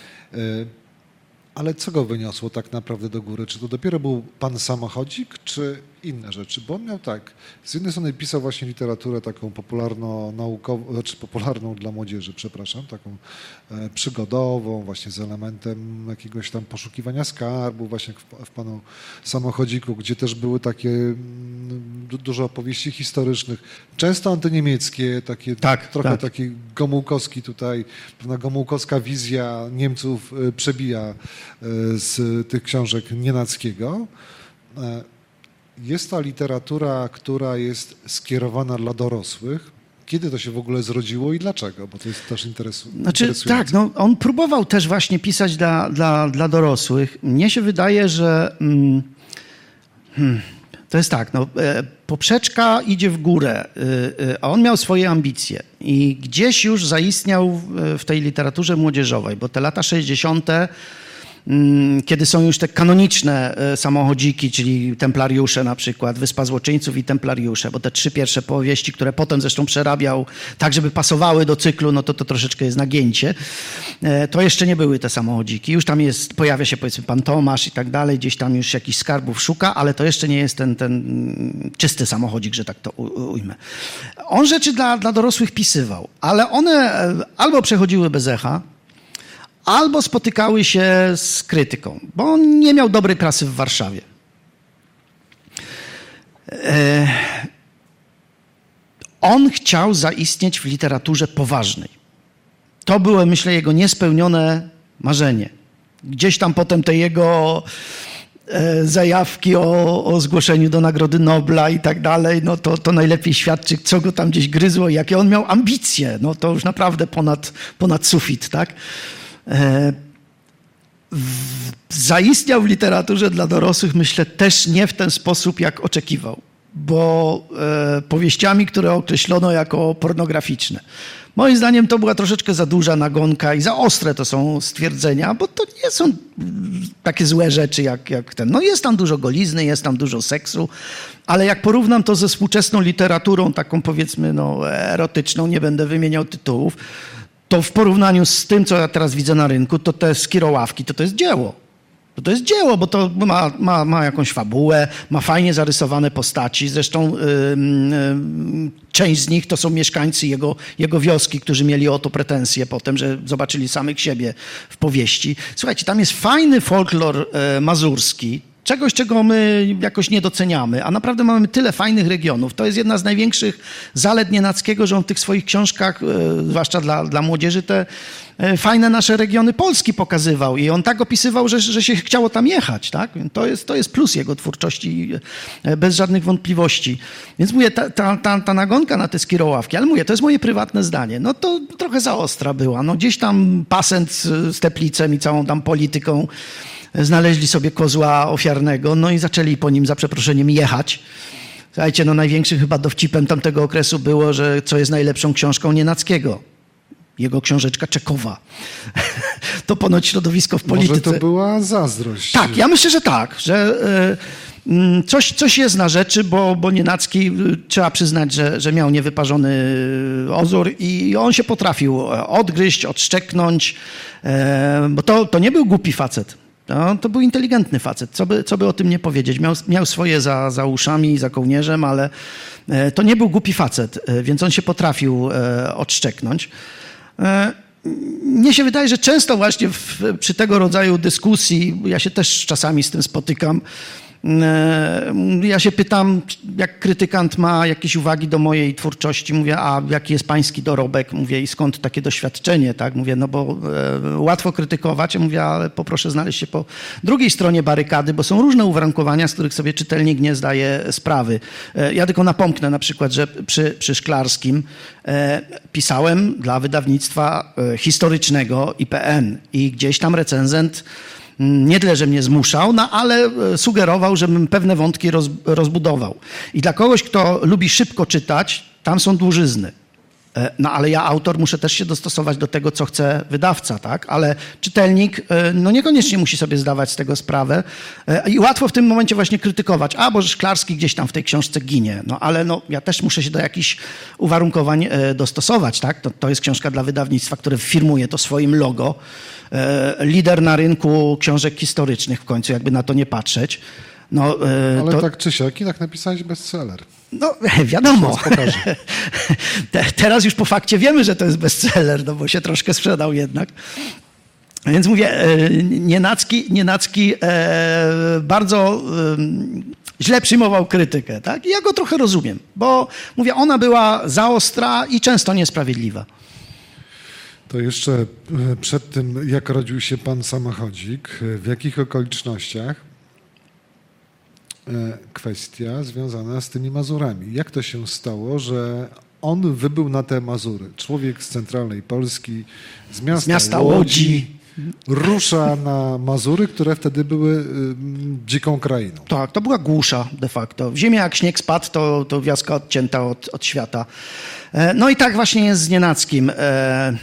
Ale co go wyniosło tak naprawdę do góry? Czy to dopiero był pan samochodzik, czy inne rzeczy? Bo on miał tak, z jednej strony pisał właśnie literaturę taką popularno-naukową, znaczy popularną dla młodzieży, przepraszam, taką e, przygodową, właśnie z elementem jakiegoś tam poszukiwania skarbu, właśnie w, w panu samochodziku, gdzie też były takie mm, dużo opowieści historycznych, często antyniemieckie, takie tak, trochę tak. taki gomułkowski tutaj, pewna gomułkowska wizja Niemców e, przebija z tych książek Nienackiego. Jest to literatura, która jest skierowana dla dorosłych. Kiedy to się w ogóle zrodziło i dlaczego? Bo to jest też interesu- znaczy, interesujące. Tak, no, on próbował też właśnie pisać dla, dla, dla dorosłych. Mnie się wydaje, że mm, hmm, to jest tak, no, e, poprzeczka idzie w górę, e, e, a on miał swoje ambicje i gdzieś już zaistniał w, w tej literaturze młodzieżowej, bo te lata sześćdziesiąte kiedy są już te kanoniczne samochodziki, czyli Templariusze na przykład, Wyspa Złoczyńców i Templariusze, bo te trzy pierwsze powieści, które potem zresztą przerabiał tak, żeby pasowały do cyklu, no to to troszeczkę jest nagięcie. To jeszcze nie były te samochodziki. Już tam jest, pojawia się powiedzmy pan Tomasz i tak dalej, gdzieś tam już jakichś skarbów szuka, ale to jeszcze nie jest ten, ten czysty samochodzik, że tak to ujmę. On rzeczy dla, dla dorosłych pisywał, ale one albo przechodziły bez echa, albo spotykały się z krytyką, bo on nie miał dobrej prasy w Warszawie. E... On chciał zaistnieć w literaturze poważnej. To było, myślę, jego niespełnione marzenie. Gdzieś tam potem te jego e, zajawki o, o zgłoszeniu do Nagrody Nobla i tak dalej, no to, to najlepiej świadczy, co go tam gdzieś gryzło i jakie on miał ambicje. No to już naprawdę ponad, ponad sufit, tak? Zaistniał w literaturze dla dorosłych, myślę, też nie w ten sposób, jak oczekiwał, bo e, powieściami, które określono jako pornograficzne. Moim zdaniem to była troszeczkę za duża nagonka i za ostre to są stwierdzenia, bo to nie są takie złe rzeczy jak, jak ten. No jest tam dużo golizny, jest tam dużo seksu, ale jak porównam to ze współczesną literaturą, taką powiedzmy no, erotyczną, nie będę wymieniał tytułów, to w porównaniu z tym, co ja teraz widzę na rynku, to te skiroławki, to to jest dzieło. To to jest dzieło, bo to ma, ma, ma jakąś fabułę, ma fajnie zarysowane postaci. Zresztą yy, yy, część z nich to są mieszkańcy jego, jego wioski, którzy mieli o to pretensje potem, że zobaczyli samych siebie w powieści. Słuchajcie, tam jest fajny folklor yy, mazurski, czegoś, czego my jakoś nie doceniamy, a naprawdę mamy tyle fajnych regionów. To jest jedna z największych zalet Nienackiego, że on w tych swoich książkach, e, zwłaszcza dla, dla młodzieży, te e, fajne nasze regiony Polski pokazywał i on tak opisywał, że, że się chciało tam jechać. Tak? To jest, to jest plus jego twórczości, e, bez żadnych wątpliwości. Więc mówię, ta, ta, ta, ta nagonka na te skiroławki, ale mówię, to jest moje prywatne zdanie, no to trochę za ostra była. No gdzieś tam Pasent z, z Teplicem i całą tam polityką znaleźli sobie kozła ofiarnego, no i zaczęli po nim za przeproszeniem jechać. Słuchajcie, no największym chyba dowcipem tamtego okresu było, że co jest najlepszą książką Nienackiego? Jego książeczka Czekowa. To ponoć środowisko w polityce. Może to była zazdrość. Tak, ja myślę, że tak, że y, coś, coś jest na rzeczy, bo, bo Nienacki, y, trzeba przyznać, że, że miał niewyparzony ozór i on się potrafił odgryźć, odszczeknąć, y, bo to, to nie był głupi facet. To, to był inteligentny facet, co by, co by o tym nie powiedzieć. Miał, miał swoje za, za uszami, za kołnierzem, ale e, to nie był głupi facet, e, więc on się potrafił e, odszczeknąć. E, mnie się wydaje, że często właśnie w, przy tego rodzaju dyskusji, ja się też czasami z tym spotykam, ja się pytam, jak krytykant ma jakieś uwagi do mojej twórczości, mówię, a jaki jest pański dorobek, mówię, i skąd takie doświadczenie, tak, mówię, no bo e, łatwo krytykować, ja mówię, ale poproszę znaleźć się po drugiej stronie barykady, bo są różne uwarunkowania, z których sobie czytelnik nie zdaje sprawy. E, ja tylko napomknę na przykład, że przy, przy Szklarskim e, pisałem dla wydawnictwa e, historycznego I P N i gdzieś tam recenzent nie tyle, że mnie zmuszał, no ale sugerował, żebym pewne wątki roz, rozbudował. I dla kogoś, kto lubi szybko czytać, tam są dłużyzny. No ale ja, autor, muszę też się dostosować do tego, co chce wydawca, tak? Ale czytelnik no niekoniecznie musi sobie zdawać z tego sprawę i łatwo w tym momencie właśnie krytykować, a bo Szklarski gdzieś tam w tej książce ginie. No ale no, ja też muszę się do jakichś uwarunkowań dostosować, tak? To, to jest książka dla wydawnictwa, które firmuje to swoim logo. Lider na rynku książek historycznych w końcu, jakby na to nie patrzeć. No, ale to... tak czy siak i tak napisałeś bestseller. No wiadomo. Te, teraz już po fakcie wiemy, że to jest bestseller, no bo się troszkę sprzedał jednak. Więc mówię, Nienacki, Nienacki e, bardzo e, źle przyjmował krytykę, tak? I ja go trochę rozumiem, bo mówię, ona była za ostra i często niesprawiedliwa. To jeszcze przed tym, jak rodził się pan Samochodzik, w jakich okolicznościach, kwestia związana z tymi Mazurami. Jak to się stało, że on wybył na te Mazury? Człowiek z centralnej Polski, z miasta, z miasta Łodzi, Łodzi, rusza na Mazury, które wtedy były y, dziką krainą. Tak, to była głusza de facto. W ziemię jak śnieg spadł, to, to wioska odcięta od, od świata. E, no i tak właśnie jest z Nienackim. E,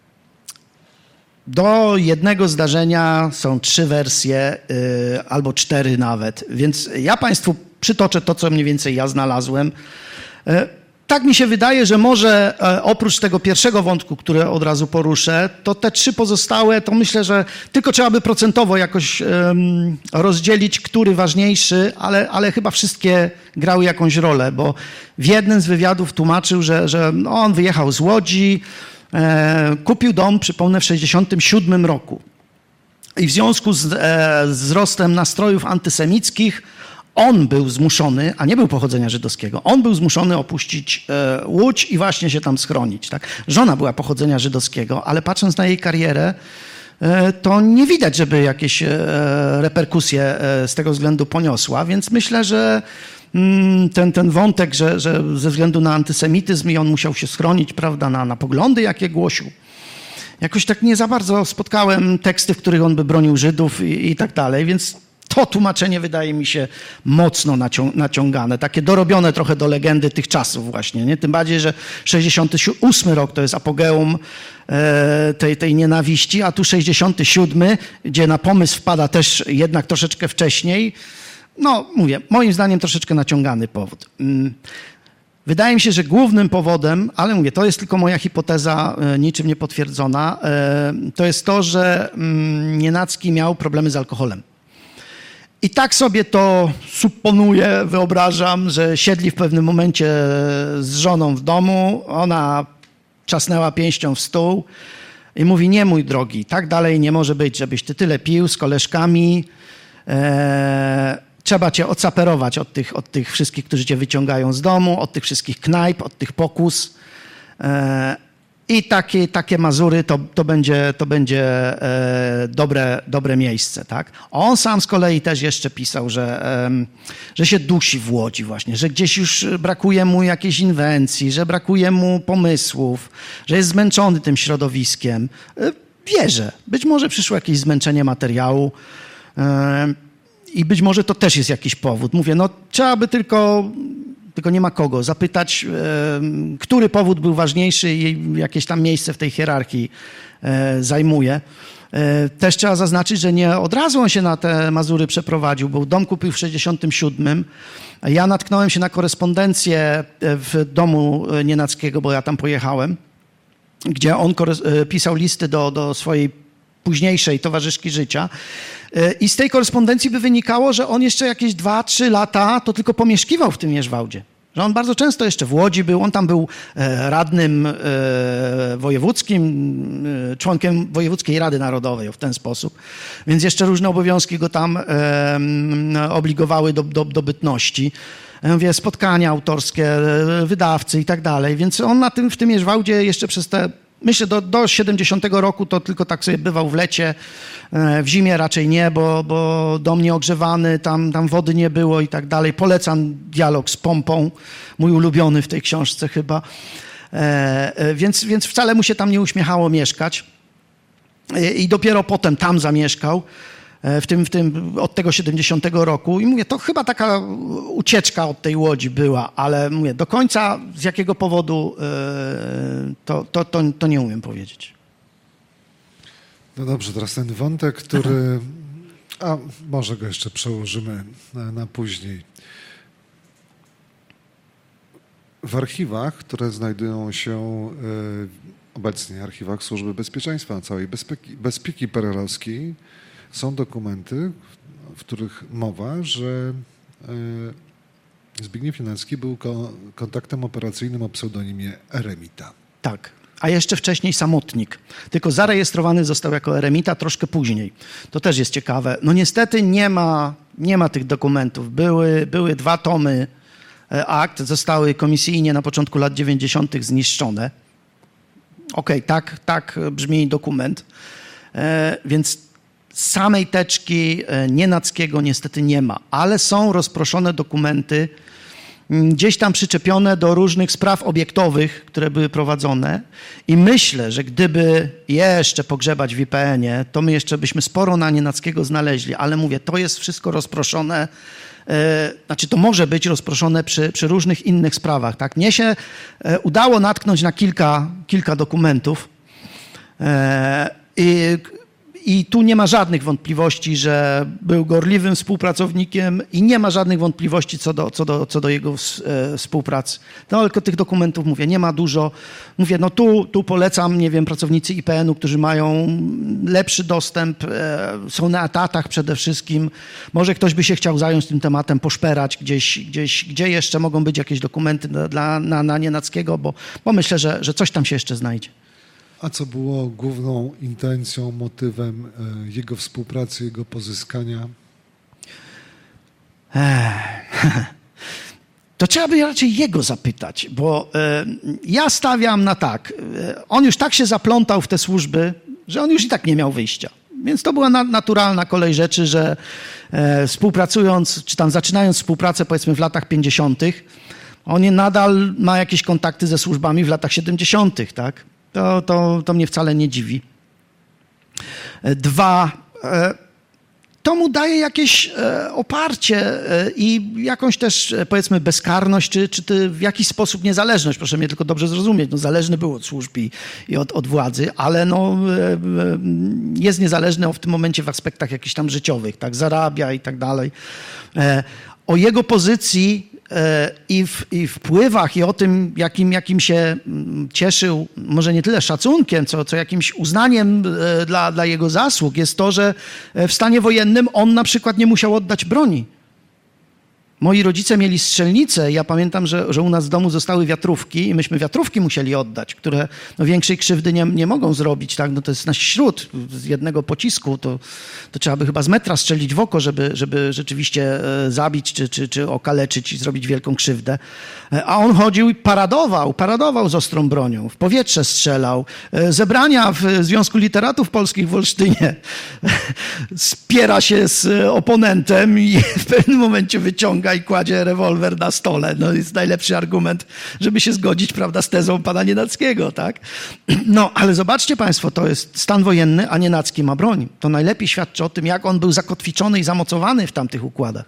Do jednego zdarzenia są trzy wersje, yy, albo cztery nawet, więc ja Państwu przytoczę to, co mniej więcej ja znalazłem. Yy, tak mi się wydaje, że może yy, oprócz tego pierwszego wątku, który od razu poruszę, to te trzy pozostałe, to myślę, że tylko trzeba by procentowo jakoś yy, rozdzielić, który ważniejszy, ale, ale chyba wszystkie grały jakąś rolę, bo w jednym z wywiadów tłumaczył, że, że no, on wyjechał z Łodzi, kupił dom, przypomnę, w sześćdziesiątym siódmym roku. I w związku z e, wzrostem nastrojów antysemickich on był zmuszony, a nie był pochodzenia żydowskiego, on był zmuszony opuścić e, Łódź i właśnie się tam schronić. Tak? Żona była pochodzenia żydowskiego, ale patrząc na jej karierę, e, to nie widać, żeby jakieś e, reperkusje e, z tego względu poniosła, więc myślę, że Ten, ten wątek, że, że ze względu na antysemityzm i on musiał się schronić, prawda, na, na poglądy, jakie głosił. Jakoś tak nie za bardzo spotkałem teksty, w których on by bronił Żydów i, i tak dalej, więc to tłumaczenie wydaje mi się mocno nacią- naciągane, takie dorobione trochę do legendy tych czasów właśnie, nie? Tym bardziej, że sześćdziesiąty ósmy rok to jest apogeum e, tej, tej nienawiści, a tu sześćdziesiąty siódmy, gdzie na pomysł wpada też jednak troszeczkę wcześniej. No, mówię, moim zdaniem troszeczkę naciągany powód. Wydaje mi się, że głównym powodem, ale mówię, to jest tylko moja hipoteza, niczym nie potwierdzona, to jest to, że Nienacki miał problemy z alkoholem. I tak sobie to suponuję, wyobrażam, że siedli w pewnym momencie z żoną w domu, ona trzasnęła pięścią w stół i mówi, nie mój drogi, tak dalej nie może być, żebyś ty tyle pił z koleżkami, eee, trzeba cię odsaperować od tych, od tych wszystkich, którzy cię wyciągają z domu, od tych wszystkich knajp, od tych pokus. E, I takie, takie Mazury to, to będzie, to będzie e, dobre, dobre miejsce. Tak? On sam z kolei też jeszcze pisał, że, e, że się dusi w Łodzi właśnie, że gdzieś już brakuje mu jakiejś inwencji, że brakuje mu pomysłów, że jest zmęczony tym środowiskiem. E, wierzę. Być może przyszło jakieś zmęczenie materiału. E, I być może to też jest jakiś powód. Mówię, no trzeba by tylko, tylko nie ma kogo, zapytać, e, który powód był ważniejszy i jakieś tam miejsce w tej hierarchii e, zajmuje. E, też trzeba zaznaczyć, że nie od razu on się na te Mazury przeprowadził, bo dom kupił w sześćdziesiątym siódmym. Ja natknąłem się na korespondencję w domu Nienackiego, bo ja tam pojechałem, gdzie on pisał listy do, do swojej późniejszej towarzyszki życia. I z tej korespondencji by wynikało, że on jeszcze jakieś dwa, trzy lata to tylko pomieszkiwał w tym Mierzwałdzie. Że on bardzo często jeszcze w Łodzi był, on tam był radnym wojewódzkim, członkiem Wojewódzkiej Rady Narodowej w ten sposób. Więc jeszcze różne obowiązki go tam obligowały do, do, do bytności. Ja mówię, spotkania autorskie, wydawcy i tak dalej. Więc on na tym, w tym Mierzwałdzie jeszcze przez te myślę, do, do siedemdziesiątego roku to tylko tak sobie bywał w lecie, w zimie raczej nie, bo, bo dom nieogrzewany, tam, tam wody nie było i tak dalej. Polecam dialog z Pompą, mój ulubiony w tej książce chyba. E, więc, więc wcale mu się tam nie uśmiechało mieszkać. E, I dopiero potem tam zamieszkał. w tym, w tym, od tego siedemdziesiątego roku i mówię, to chyba taka ucieczka od tej łodzi była, ale mówię, do końca z jakiego powodu to, to, to, to nie umiem powiedzieć. No dobrze, teraz ten wątek, który, a może go jeszcze przełożymy na, na później. W archiwach, które znajdują się obecnie, archiwach Służby Bezpieczeństwa, całej bezpieki, bezpieki perelowskiej, są dokumenty, w których mowa, że Zbigniew Nienacki był kontaktem operacyjnym o pseudonimie Eremita. Tak, a jeszcze wcześniej Samotnik, tylko zarejestrowany został jako Eremita troszkę później. To też jest ciekawe. No niestety nie ma, nie ma tych dokumentów. Były, były dwa tomy akt, zostały komisyjnie na początku lat dziewięćdziesiątych zniszczone. Okej, okay, tak, tak brzmi dokument, e, więc samej teczki Nienackiego niestety nie ma, ale są rozproszone dokumenty gdzieś tam przyczepione do różnych spraw obiektowych, które były prowadzone i myślę, że gdyby jeszcze pogrzebać w I P N ie, to my jeszcze byśmy sporo na Nienackiego znaleźli, ale mówię, to jest wszystko rozproszone, e, znaczy to może być rozproszone przy, przy różnych innych sprawach. Tak? Mnie się e, udało natknąć na kilka, kilka dokumentów e, i I tu nie ma żadnych wątpliwości, że był gorliwym współpracownikiem i nie ma żadnych wątpliwości co do, co do, co do jego e, współpracy. No tylko tych dokumentów, mówię, nie ma dużo. Mówię, no tu, tu polecam, nie wiem, pracownicy I P N u, którzy mają lepszy dostęp, e, są na etatach przede wszystkim. Może ktoś by się chciał zająć tym tematem, poszperać gdzieś, gdzieś gdzie jeszcze mogą być jakieś dokumenty dla, na, na Nienackiego, bo, bo myślę, że, że coś tam się jeszcze znajdzie. A co było główną intencją, motywem jego współpracy, jego pozyskania? To trzeba by raczej jego zapytać, bo ja stawiam na tak. On już tak się zaplątał w te służby, że on już i tak nie miał wyjścia. Więc to była naturalna kolej rzeczy, że współpracując, czy tam zaczynając współpracę powiedzmy w latach pięćdziesiątych, on nadal ma jakieś kontakty ze służbami w latach siedemdziesiątych, tak? To, to, to mnie wcale nie dziwi. Dwa, to mu daje jakieś oparcie i jakąś też, powiedzmy, bezkarność, czy, czy w jakiś sposób niezależność. Proszę mnie tylko dobrze zrozumieć. No, zależny był od służb i, i od, od władzy, ale no, jest niezależny w tym momencie w aspektach jakichś tam życiowych, tak, zarabia i tak dalej. O jego pozycji I, w, i wpływach i o tym, jakim, jakim się cieszył, może nie tyle szacunkiem, co, co jakimś uznaniem dla, dla jego zasług, jest to, że w stanie wojennym on na przykład nie musiał oddać broni. Moi rodzice mieli strzelnicę. Ja pamiętam, że, że u nas w domu zostały wiatrówki i myśmy wiatrówki musieli oddać, które no, większej krzywdy nie, nie mogą zrobić. Tak? No, to jest nasz śród z jednego pocisku. To, to trzeba by chyba z metra strzelić w oko, żeby, żeby rzeczywiście e, zabić czy, czy, czy okaleczyć i zrobić wielką krzywdę. E, a on chodził i paradował, paradował z ostrą bronią. W powietrze strzelał. E, zebrania w Związku Literatów Polskich w Olsztynie. Spiera się z oponentem i w pewnym momencie wyciąga i kładzie rewolwer na stole. No jest najlepszy argument, żeby się zgodzić, prawda, z tezą pana Nienackiego, tak? No, ale zobaczcie państwo, to jest stan wojenny, a Nienacki ma broń. To najlepiej świadczy o tym, jak on był zakotwiczony i zamocowany w tamtych układach.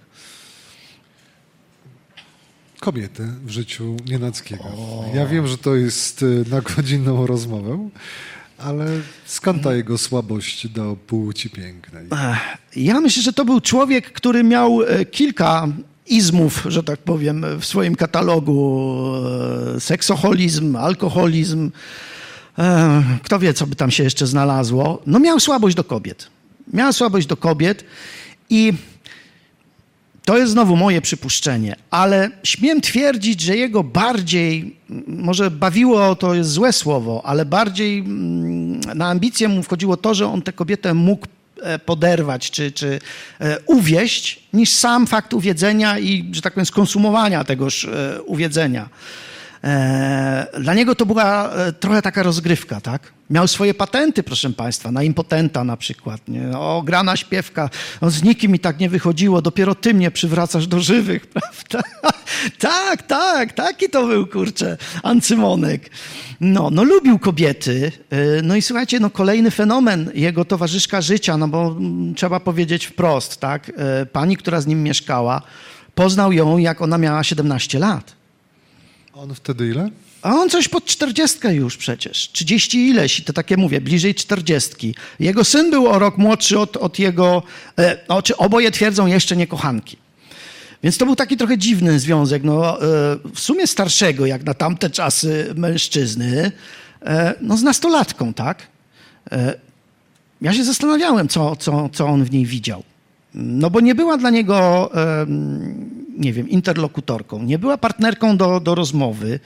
Kobiety w życiu Nienackiego. Ja wiem, że to jest na godzinną rozmowę, ale skąd ta jego słabość do płci pięknej? Ja myślę, że to był człowiek, który miał kilka izmów, że tak powiem, w swoim katalogu. Seksoholizm, alkoholizm. Kto wie, co by tam się jeszcze znalazło. No miał słabość do kobiet. Miał słabość do kobiet i to jest znowu moje przypuszczenie, ale śmiem twierdzić, że jego bardziej, może bawiło, to jest złe słowo, ale bardziej na ambicje mu wchodziło to, że on tę kobietę mógł poderwać czy, czy uwieść, niż sam fakt uwiedzenia i, że tak powiem, skonsumowania tegoż uwiedzenia. E, dla niego to była e, trochę taka rozgrywka, tak? Miał swoje patenty, proszę państwa, na impotenta na przykład, nie? O, grana śpiewka, no, z nikim mi tak nie wychodziło, dopiero ty mnie przywracasz do żywych, prawda? Tak, tak, taki to był, kurczę, Ancymonek. No, no lubił kobiety, no i słuchajcie, no kolejny fenomen, jego towarzyszka życia, no bo m, trzeba powiedzieć wprost, tak? Pani, która z nim mieszkała, poznał ją, jak ona miała siedemnaście lat. On wtedy ile? A on coś pod czterdziestkę już przecież. trzydzieści ileś, i to takie mówię, bliżej czterdziestki. Jego syn był o rok młodszy od, od jego, e, no, czy oboje twierdzą jeszcze nie kochanki. Więc to był taki trochę dziwny związek. No, e, w sumie starszego, jak na tamte czasy mężczyzny, e, no z nastolatką, tak? E, ja się zastanawiałem, co, co, co on w niej widział. No bo nie była dla niego, e, nie wiem, interlokutorką, nie była partnerką do, do rozmowy.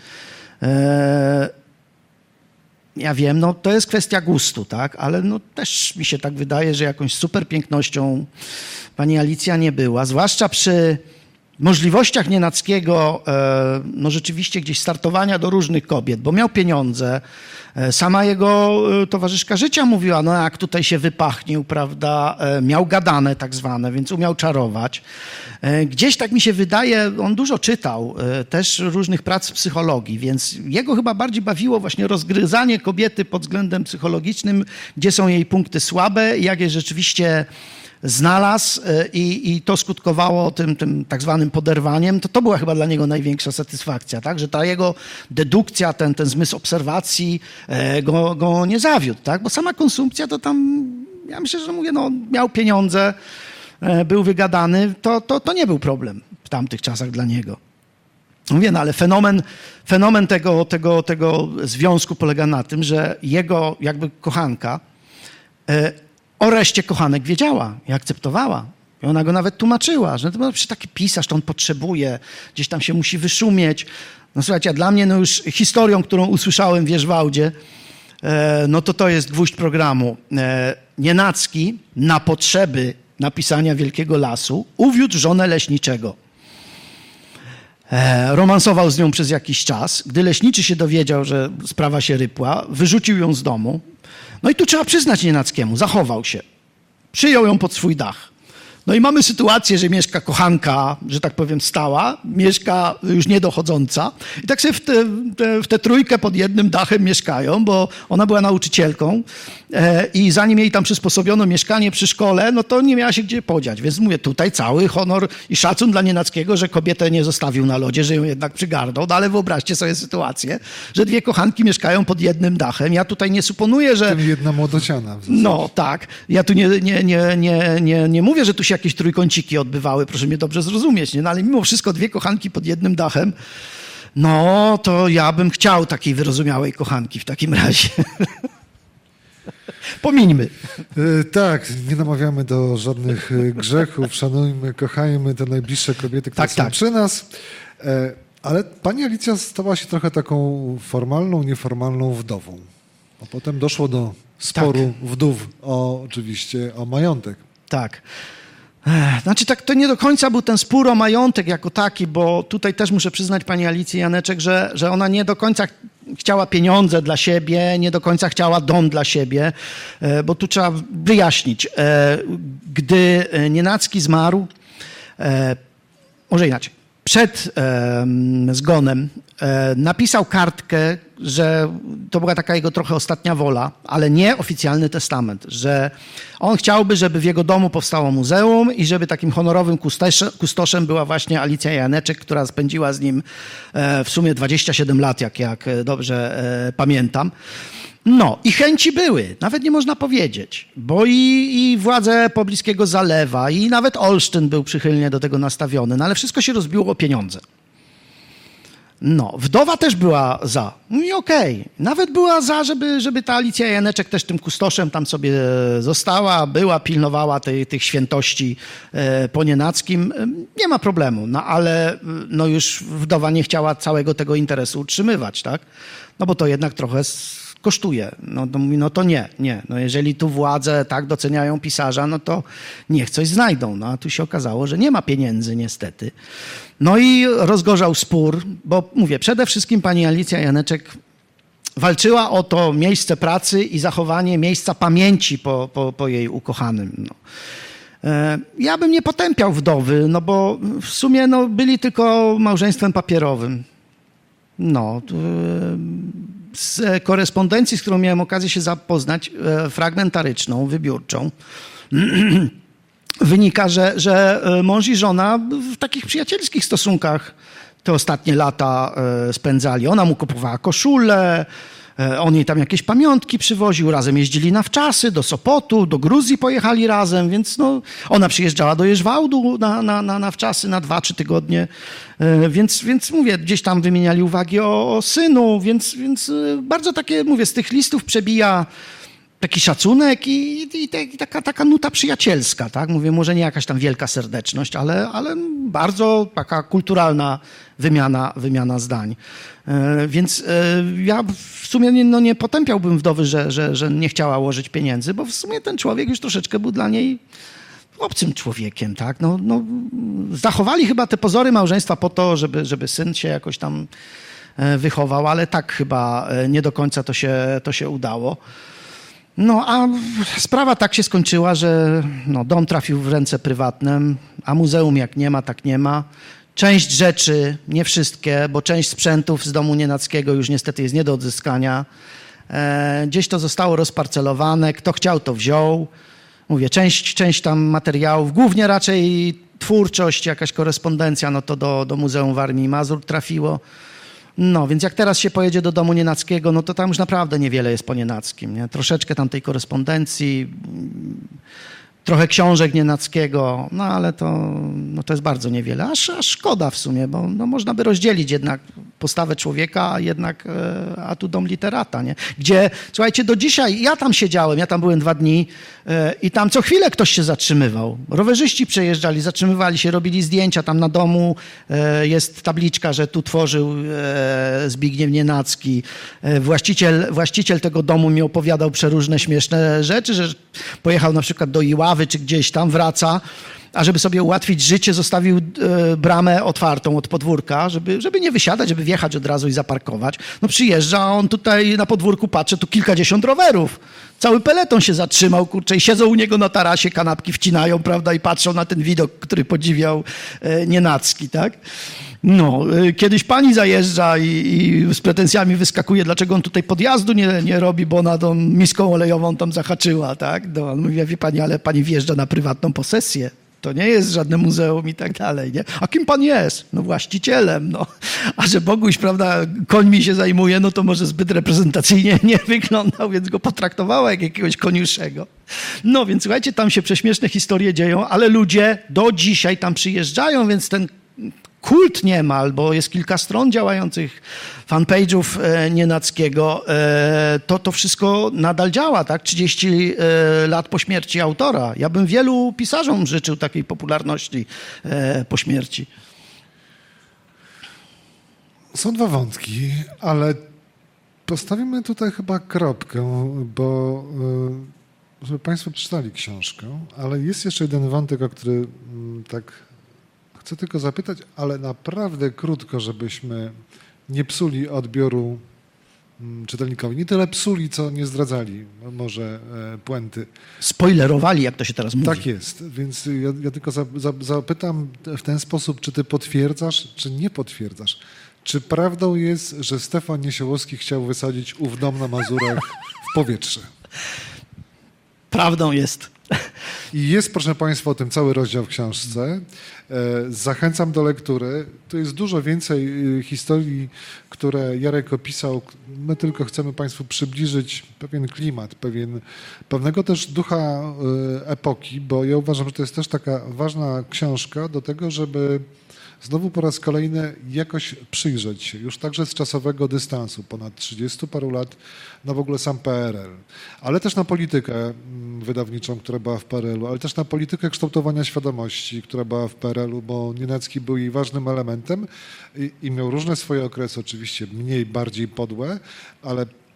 Ja wiem, no to jest kwestia gustu, tak, ale no też mi się tak wydaje, że jakąś super pięknością pani Alicja nie była, zwłaszcza przy możliwościach Nienackiego, no rzeczywiście gdzieś startowania do różnych kobiet, bo miał pieniądze. Sama jego towarzyszka życia mówiła, no jak tutaj się wypachnił, prawda, miał gadane tak zwane, więc umiał czarować. Gdzieś tak mi się wydaje, on dużo czytał, też różnych prac w psychologii, więc jego chyba bardziej bawiło właśnie rozgryzanie kobiety pod względem psychologicznym, gdzie są jej punkty słabe i jak je rzeczywiście znalazł i, i to skutkowało tym, tym tak zwanym poderwaniem, to to była chyba dla niego największa satysfakcja, tak? Że ta jego dedukcja, ten, ten zmysł obserwacji go, go nie zawiódł, tak? Bo sama konsumpcja to tam, ja myślę, że mówię, no miał pieniądze, był wygadany, to, to, to nie był problem w tamtych czasach dla niego. Mówię, no ale fenomen, fenomen tego, tego, tego związku polega na tym, że jego jakby kochanka o reszcie kochanek wiedziała i akceptowała. I ona go nawet tłumaczyła, że to przecież taki pisarz, to on potrzebuje, gdzieś tam się musi wyszumieć. No słuchajcie, a dla mnie no już historią, którą usłyszałem w Wierzwałdzie, e, no to to jest gwóźdź programu. E, Nienacki na potrzeby napisania Wielkiego Lasu uwiódł żonę leśniczego. E, romansował z nią przez jakiś czas. Gdy leśniczy się dowiedział, że sprawa się rypła, wyrzucił ją z domu. No i tu trzeba przyznać Nienackiemu, zachował się. Przyjął ją pod swój dach. No i mamy sytuację, że mieszka kochanka, że tak powiem stała, mieszka już niedochodząca i tak sobie w tę te, w te trójkę pod jednym dachem mieszkają, bo ona była nauczycielką e, i zanim jej tam przysposobiono mieszkanie przy szkole, no to nie miała się gdzie podziać. Więc mówię, tutaj cały honor i szacun dla Nienackiego, że kobietę nie zostawił na lodzie, że ją jednak przygarnął. No ale wyobraźcie sobie sytuację, że dwie kochanki mieszkają pod jednym dachem. Ja tutaj nie suponuję, że... Tym jedna młodociana. No tak. Ja tu nie, nie, nie, nie, nie, nie mówię, że tu się jakieś trójkąciki odbywały, proszę mnie dobrze zrozumieć, nie? No, ale mimo wszystko dwie kochanki pod jednym dachem, no to ja bym chciał takiej wyrozumiałej kochanki w takim razie. Pomińmy. E, tak, nie namawiamy do żadnych grzechów, szanujmy, kochajmy te najbliższe kobiety, które tak, są tak. przy nas. E, ale pani Alicja stała się trochę taką formalną, nieformalną wdową. A potem doszło do sporu tak. wdów o, oczywiście o majątek. Tak. Znaczy tak, to nie do końca był ten spór o majątek jako taki, bo tutaj też muszę przyznać pani Alicji Janeczek, że, że ona nie do końca chciała pieniądze dla siebie, nie do końca chciała dom dla siebie, bo tu trzeba wyjaśnić. Gdy Nienacki zmarł, może inaczej, przed zgonem napisał kartkę, że to była taka jego trochę ostatnia wola, ale nie oficjalny testament, że on chciałby, żeby w jego domu powstało muzeum i żeby takim honorowym kustoszem była właśnie Alicja Janeczek, która spędziła z nim w sumie dwadzieścia siedem lat, jak, jak dobrze pamiętam. No i chęci były, nawet nie można powiedzieć, bo i, i władze pobliskiego Zalewa i nawet Olsztyn był przychylnie do tego nastawiony, no ale wszystko się rozbiło o pieniądze. No, wdowa też była za. No i okej. Okay. Nawet była za, żeby, żeby ta Alicja Janeczek też tym kustoszem tam sobie została, była, pilnowała tej, tych świętości e, po Nienackim. Nie ma problemu, no ale no już wdowa nie chciała całego tego interesu utrzymywać, tak? No bo to jednak trochę kosztuje. No to mówi, no to nie, nie. No jeżeli tu władze tak doceniają pisarza, no to niech coś znajdą. No a tu się okazało, że nie ma pieniędzy niestety. No i rozgorzał spór, bo mówię, przede wszystkim pani Alicja Janeczek walczyła o to miejsce pracy i zachowanie miejsca pamięci po, po, po jej ukochanym. No. Ja bym nie potępiał wdowy, no bo w sumie no, byli tylko małżeństwem papierowym. No, z korespondencji, z którą miałem okazję się zapoznać, fragmentaryczną, wybiórczą, wynika, że, że mąż i żona w takich przyjacielskich stosunkach te ostatnie lata spędzali. Ona mu kupowała koszulę, on jej tam jakieś pamiątki przywoził, razem jeździli na wczasy, do Sopotu, do Gruzji pojechali razem, więc no, ona przyjeżdżała do Jerzwałdu na, na, na, na wczasy, na dwa, trzy tygodnie, więc, więc mówię, gdzieś tam wymieniali uwagi o, o synu, więc, więc bardzo takie, mówię, z tych listów przebija taki szacunek i, i, i taka, taka nuta przyjacielska, tak? Mówię, może nie jakaś tam wielka serdeczność, ale, ale bardzo taka kulturalna wymiana, wymiana zdań. E, więc e, ja w sumie nie, no nie potępiałbym wdowy, że, że, że nie chciała łożyć pieniędzy, bo w sumie ten człowiek już troszeczkę był dla niej obcym człowiekiem, tak? No, no, zachowali chyba te pozory małżeństwa po to, żeby, żeby syn się jakoś tam wychował, ale tak chyba nie do końca to się, to się udało. No a sprawa tak się skończyła, że no, dom trafił w ręce prywatne, a muzeum jak nie ma, tak nie ma. Część rzeczy, nie wszystkie, bo część sprzętów z domu nienackiego już niestety jest nie do odzyskania. E, gdzieś to zostało rozparcelowane, kto chciał to wziął. Mówię, część, część tam materiałów, głównie raczej twórczość, jakaś korespondencja, no to do, do Muzeum Warmii i Mazur trafiło. No, więc jak teraz się pojedzie do domu nienackiego, no to tam już naprawdę niewiele jest po nienackim, nie? Troszeczkę tam tej korespondencji, trochę książek nienackiego, no ale to, no to jest bardzo niewiele. Aż, aż szkoda w sumie, bo no, można by rozdzielić jednak postawę człowieka, a jednak, e, a tu dom literata, nie? Gdzie, słuchajcie, do dzisiaj, ja tam siedziałem, ja tam byłem dwa dni e, i tam co chwilę ktoś się zatrzymywał. Rowerzyści przejeżdżali, zatrzymywali się, robili zdjęcia, tam na domu e, jest tabliczka, że tu tworzył e, Zbigniew Nienacki. E, właściciel, właściciel tego domu mi opowiadał przeróżne śmieszne rzeczy, że pojechał na przykład do Iławy, czy gdzieś tam, wraca, a żeby sobie ułatwić życie, zostawił e, bramę otwartą od podwórka, żeby, żeby nie wysiadać, żeby wjechać od razu i zaparkować. No przyjeżdża, a on tutaj na podwórku patrzy, tu kilkadziesiąt rowerów. Cały peleton się zatrzymał, kurczę, i siedzą u niego na tarasie, kanapki wcinają, prawda, i patrzą na ten widok, który podziwiał e, Nienacki, tak? No, e, kiedyś pani zajeżdża i, i z pretensjami wyskakuje, dlaczego on tutaj podjazdu nie, nie robi, bo ona tą miską olejową tam zahaczyła, tak? No, on mówi, wie pani, ale pani wjeżdża na prywatną posesję. To nie jest żadne muzeum i tak dalej, nie? A kim pan jest? No właścicielem, no. A że Boguś, prawda, końmi się zajmuje, no to może zbyt reprezentacyjnie nie wyglądał, więc go potraktowała jak jakiegoś koniuszego. No więc słuchajcie, tam się prześmieszne historie dzieją, ale ludzie do dzisiaj tam przyjeżdżają, więc ten kult niemal, bo jest kilka stron działających fanpage'ów e, Nienackiego, e, to to wszystko nadal działa, tak? trzydzieści e, lat po śmierci autora. Ja bym wielu pisarzom życzył takiej popularności e, po śmierci. Są dwa wątki, ale postawimy tutaj chyba kropkę, bo e, żeby państwo przeczytali książkę, ale jest jeszcze jeden wątek, o który m, tak chcę tylko zapytać, ale naprawdę krótko, żebyśmy nie psuli odbioru czytelnikowi. Nie tyle psuli, co nie zdradzali może e, puenty. Spoilerowali, jak to się teraz mówi. Tak jest, więc ja, ja tylko za, za, zapytam w ten sposób, czy ty potwierdzasz, czy nie potwierdzasz. Czy prawdą jest, że Stefan Niesiołowski chciał wysadzić ów dom na Mazurach w powietrze? Prawdą jest. I jest, proszę państwa, o tym cały rozdział w książce. Zachęcam do lektury. Tu jest dużo więcej historii, które Jarek opisał. My tylko chcemy państwu przybliżyć pewien klimat, pewien, pewnego też ducha epoki, bo ja uważam, że to jest też taka ważna książka do tego, żeby znowu po raz kolejny jakoś przyjrzeć się, już także z czasowego dystansu, ponad trzydziestu paru lat, na w ogóle sam P R L, ale też na politykę wydawniczą, która była w P R L u, ale też na politykę kształtowania świadomości, która była w P R L u, bo Nienacki był jej ważnym elementem i, i miał różne swoje okresy, oczywiście mniej, bardziej podłe, ale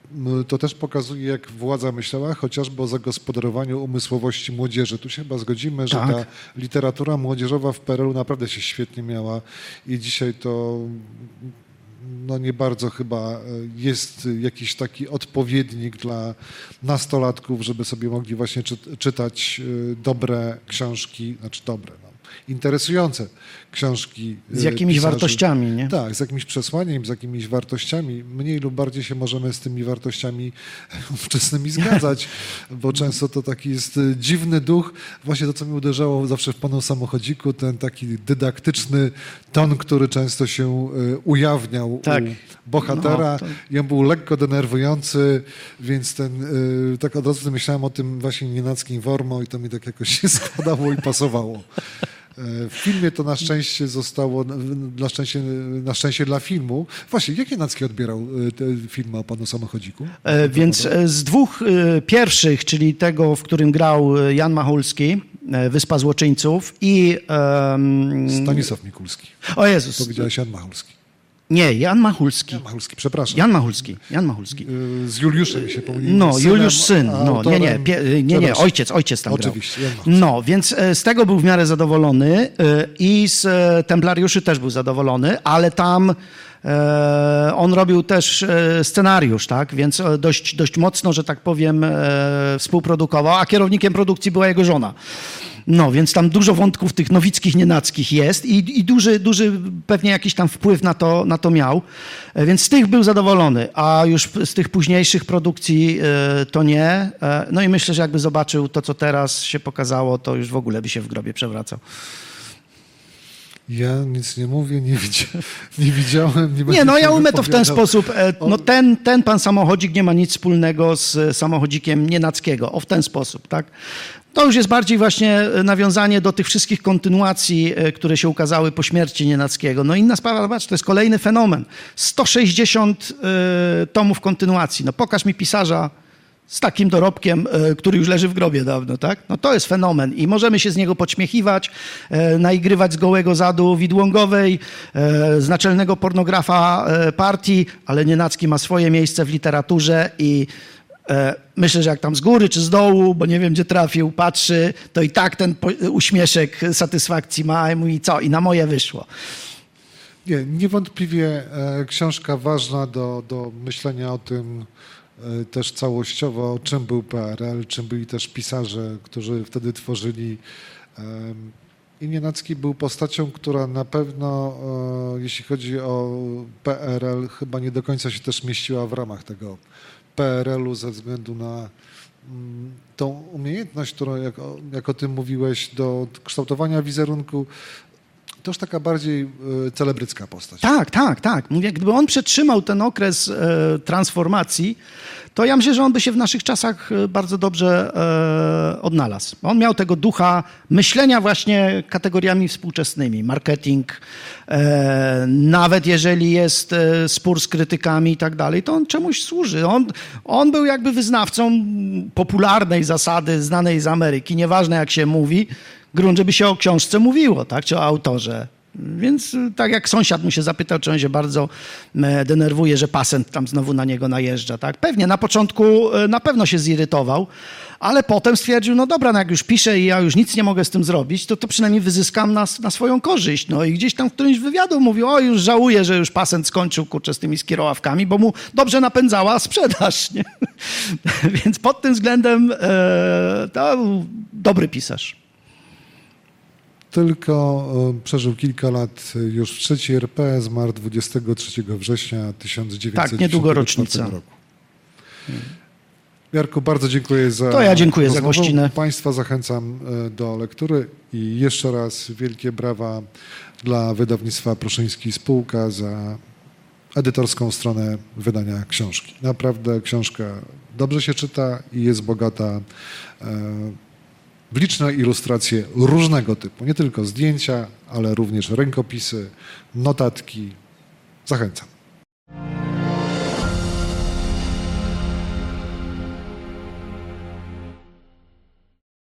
to też pokazuje, jak władza myślała chociażby o zagospodarowaniu umysłowości młodzieży. Tu się chyba zgodzimy, że Tak. ta literatura młodzieżowa w P R L-u naprawdę się świetnie miała i dzisiaj to no nie bardzo chyba jest jakiś taki odpowiednik dla nastolatków, żeby sobie mogli właśnie czy, czytać dobre książki, znaczy dobre, no, interesujące książki. Z jakimiś pisarzy. wartościami, nie? Tak, z jakimś przesłaniem, z jakimiś wartościami. Mniej lub bardziej się możemy z tymi wartościami ówczesnymi zgadzać, bo często to taki jest dziwny duch. Właśnie to, co mi uderzało zawsze w Panu Samochodziku, ten taki dydaktyczny ton, który często się ujawniał tak. u bohatera. No, to... I on był lekko denerwujący, więc ten, tak od razu myślałem o tym właśnie nienackim Wormo i to mi tak jakoś się składało i pasowało. W filmie to na szczęście zostało, na szczęście, na szczęście dla filmu. Właśnie, jak Nienacki odbierał te filmy o Panu Samochodziku? E, więc z dwóch e, pierwszych, czyli tego, w którym grał Jan Machulski, e, Wyspa Złoczyńców i... E, Stanisław Mikulski. O Jezus. Powiedziałeś Jan Machulski. Nie, Jan Machulski. Jan Machulski, przepraszam. Jan Machulski, Jan Machulski. Z Juliuszem się pomyliłem. No, synem, Juliusz syn, no, autorem. nie, nie, pie, nie, nie, ojciec, ojciec tam Oczywiście, grał. Jan Machulski. No, więc z tego był w miarę zadowolony i z Templariuszy też był zadowolony, ale tam e, on robił też scenariusz, tak, więc dość, dość mocno, że tak powiem, e, współprodukował, a kierownikiem produkcji była jego żona. No, więc tam dużo wątków tych nowickich, nienackich jest i, i duży, duży pewnie jakiś tam wpływ na to, na to miał, więc z tych był zadowolony, a już z tych późniejszych produkcji y, to nie. No i myślę, że jakby zobaczył to, co teraz się pokazało, to już w ogóle by się w grobie przewracał. Ja nic nie mówię, nie, widzi, nie widziałem. Nie, nie no ja umiem to w ten sposób. No, ten, ten pan samochodzik nie ma nic wspólnego z samochodzikiem Nienackiego. O, w ten sposób, tak? To już jest bardziej właśnie nawiązanie do tych wszystkich kontynuacji, które się ukazały po śmierci Nienackiego. No inna sprawa, zobacz, to jest kolejny fenomen. sto sześćdziesiąt y, tomów kontynuacji. No pokaż mi pisarza z takim dorobkiem, y, który już leży w grobie dawno, tak? No to jest fenomen i możemy się z niego podśmiechiwać, y, naigrywać z gołego zadu widłągowej, y, z naczelnego pornografa y, partii, ale Nienacki ma swoje miejsce w literaturze i myślę, że jak tam z góry czy z dołu, bo nie wiem, gdzie trafił, patrzy, to i tak ten uśmieszek satysfakcji ma i mówi, co? I na moje wyszło. Nie, niewątpliwie e, książka ważna do, do myślenia o tym e, też całościowo, czym był P R L, czym byli też pisarze, którzy wtedy tworzyli. E, I Nienacki był postacią, która na pewno, e, jeśli chodzi o P R L, chyba nie do końca się też mieściła w ramach tego P R L-u ze względu na mm, tą umiejętność, którą, jak, jak o tym mówiłeś, do kształtowania wizerunku, to już taka bardziej y, celebrycka postać. Tak, tak, tak. Mówię, gdyby on przetrzymał ten okres e, transformacji, to ja myślę, że on by się w naszych czasach bardzo dobrze e, odnalazł. On miał tego ducha myślenia właśnie kategoriami współczesnymi. Marketing, e, nawet jeżeli jest e, spór z krytykami i tak dalej, to on czemuś służy. On, on był jakby wyznawcą popularnej zasady znanej z Ameryki. Nieważne jak się mówi, grunt, żeby się o książce mówiło, tak, czy o autorze. Więc tak jak sąsiad mu się zapytał, czy on się bardzo denerwuje, że pasent tam znowu na niego najeżdża, tak? Pewnie na początku na pewno się zirytował, ale potem stwierdził, no dobra, no jak już piszę i ja już nic nie mogę z tym zrobić, to, to przynajmniej wyzyskam na, na swoją korzyść. No i gdzieś tam w którymś wywiadu mówił, o już żałuję, że już pasent skończył, kurczę, z tymi skierowawkami, bo mu dobrze napędzała sprzedaż, nie? Więc pod tym względem e, to był dobry pisarz. Tylko przeżył kilka lat już w trzeciej R P, zmarł dwudziestego trzeciego września tysiąc dziewięćset Tak, niedługo rocznica. Roku. Jarku, bardzo dziękuję za To ja dziękuję rozmowę. za gościnę. Państwa zachęcam do lektury i jeszcze raz wielkie brawa dla wydawnictwa Pruszyński Spółka za edytorską stronę wydania książki. Naprawdę książka dobrze się czyta i jest bogata w liczne ilustracje różnego typu, nie tylko zdjęcia, ale również rękopisy, notatki. Zachęcam.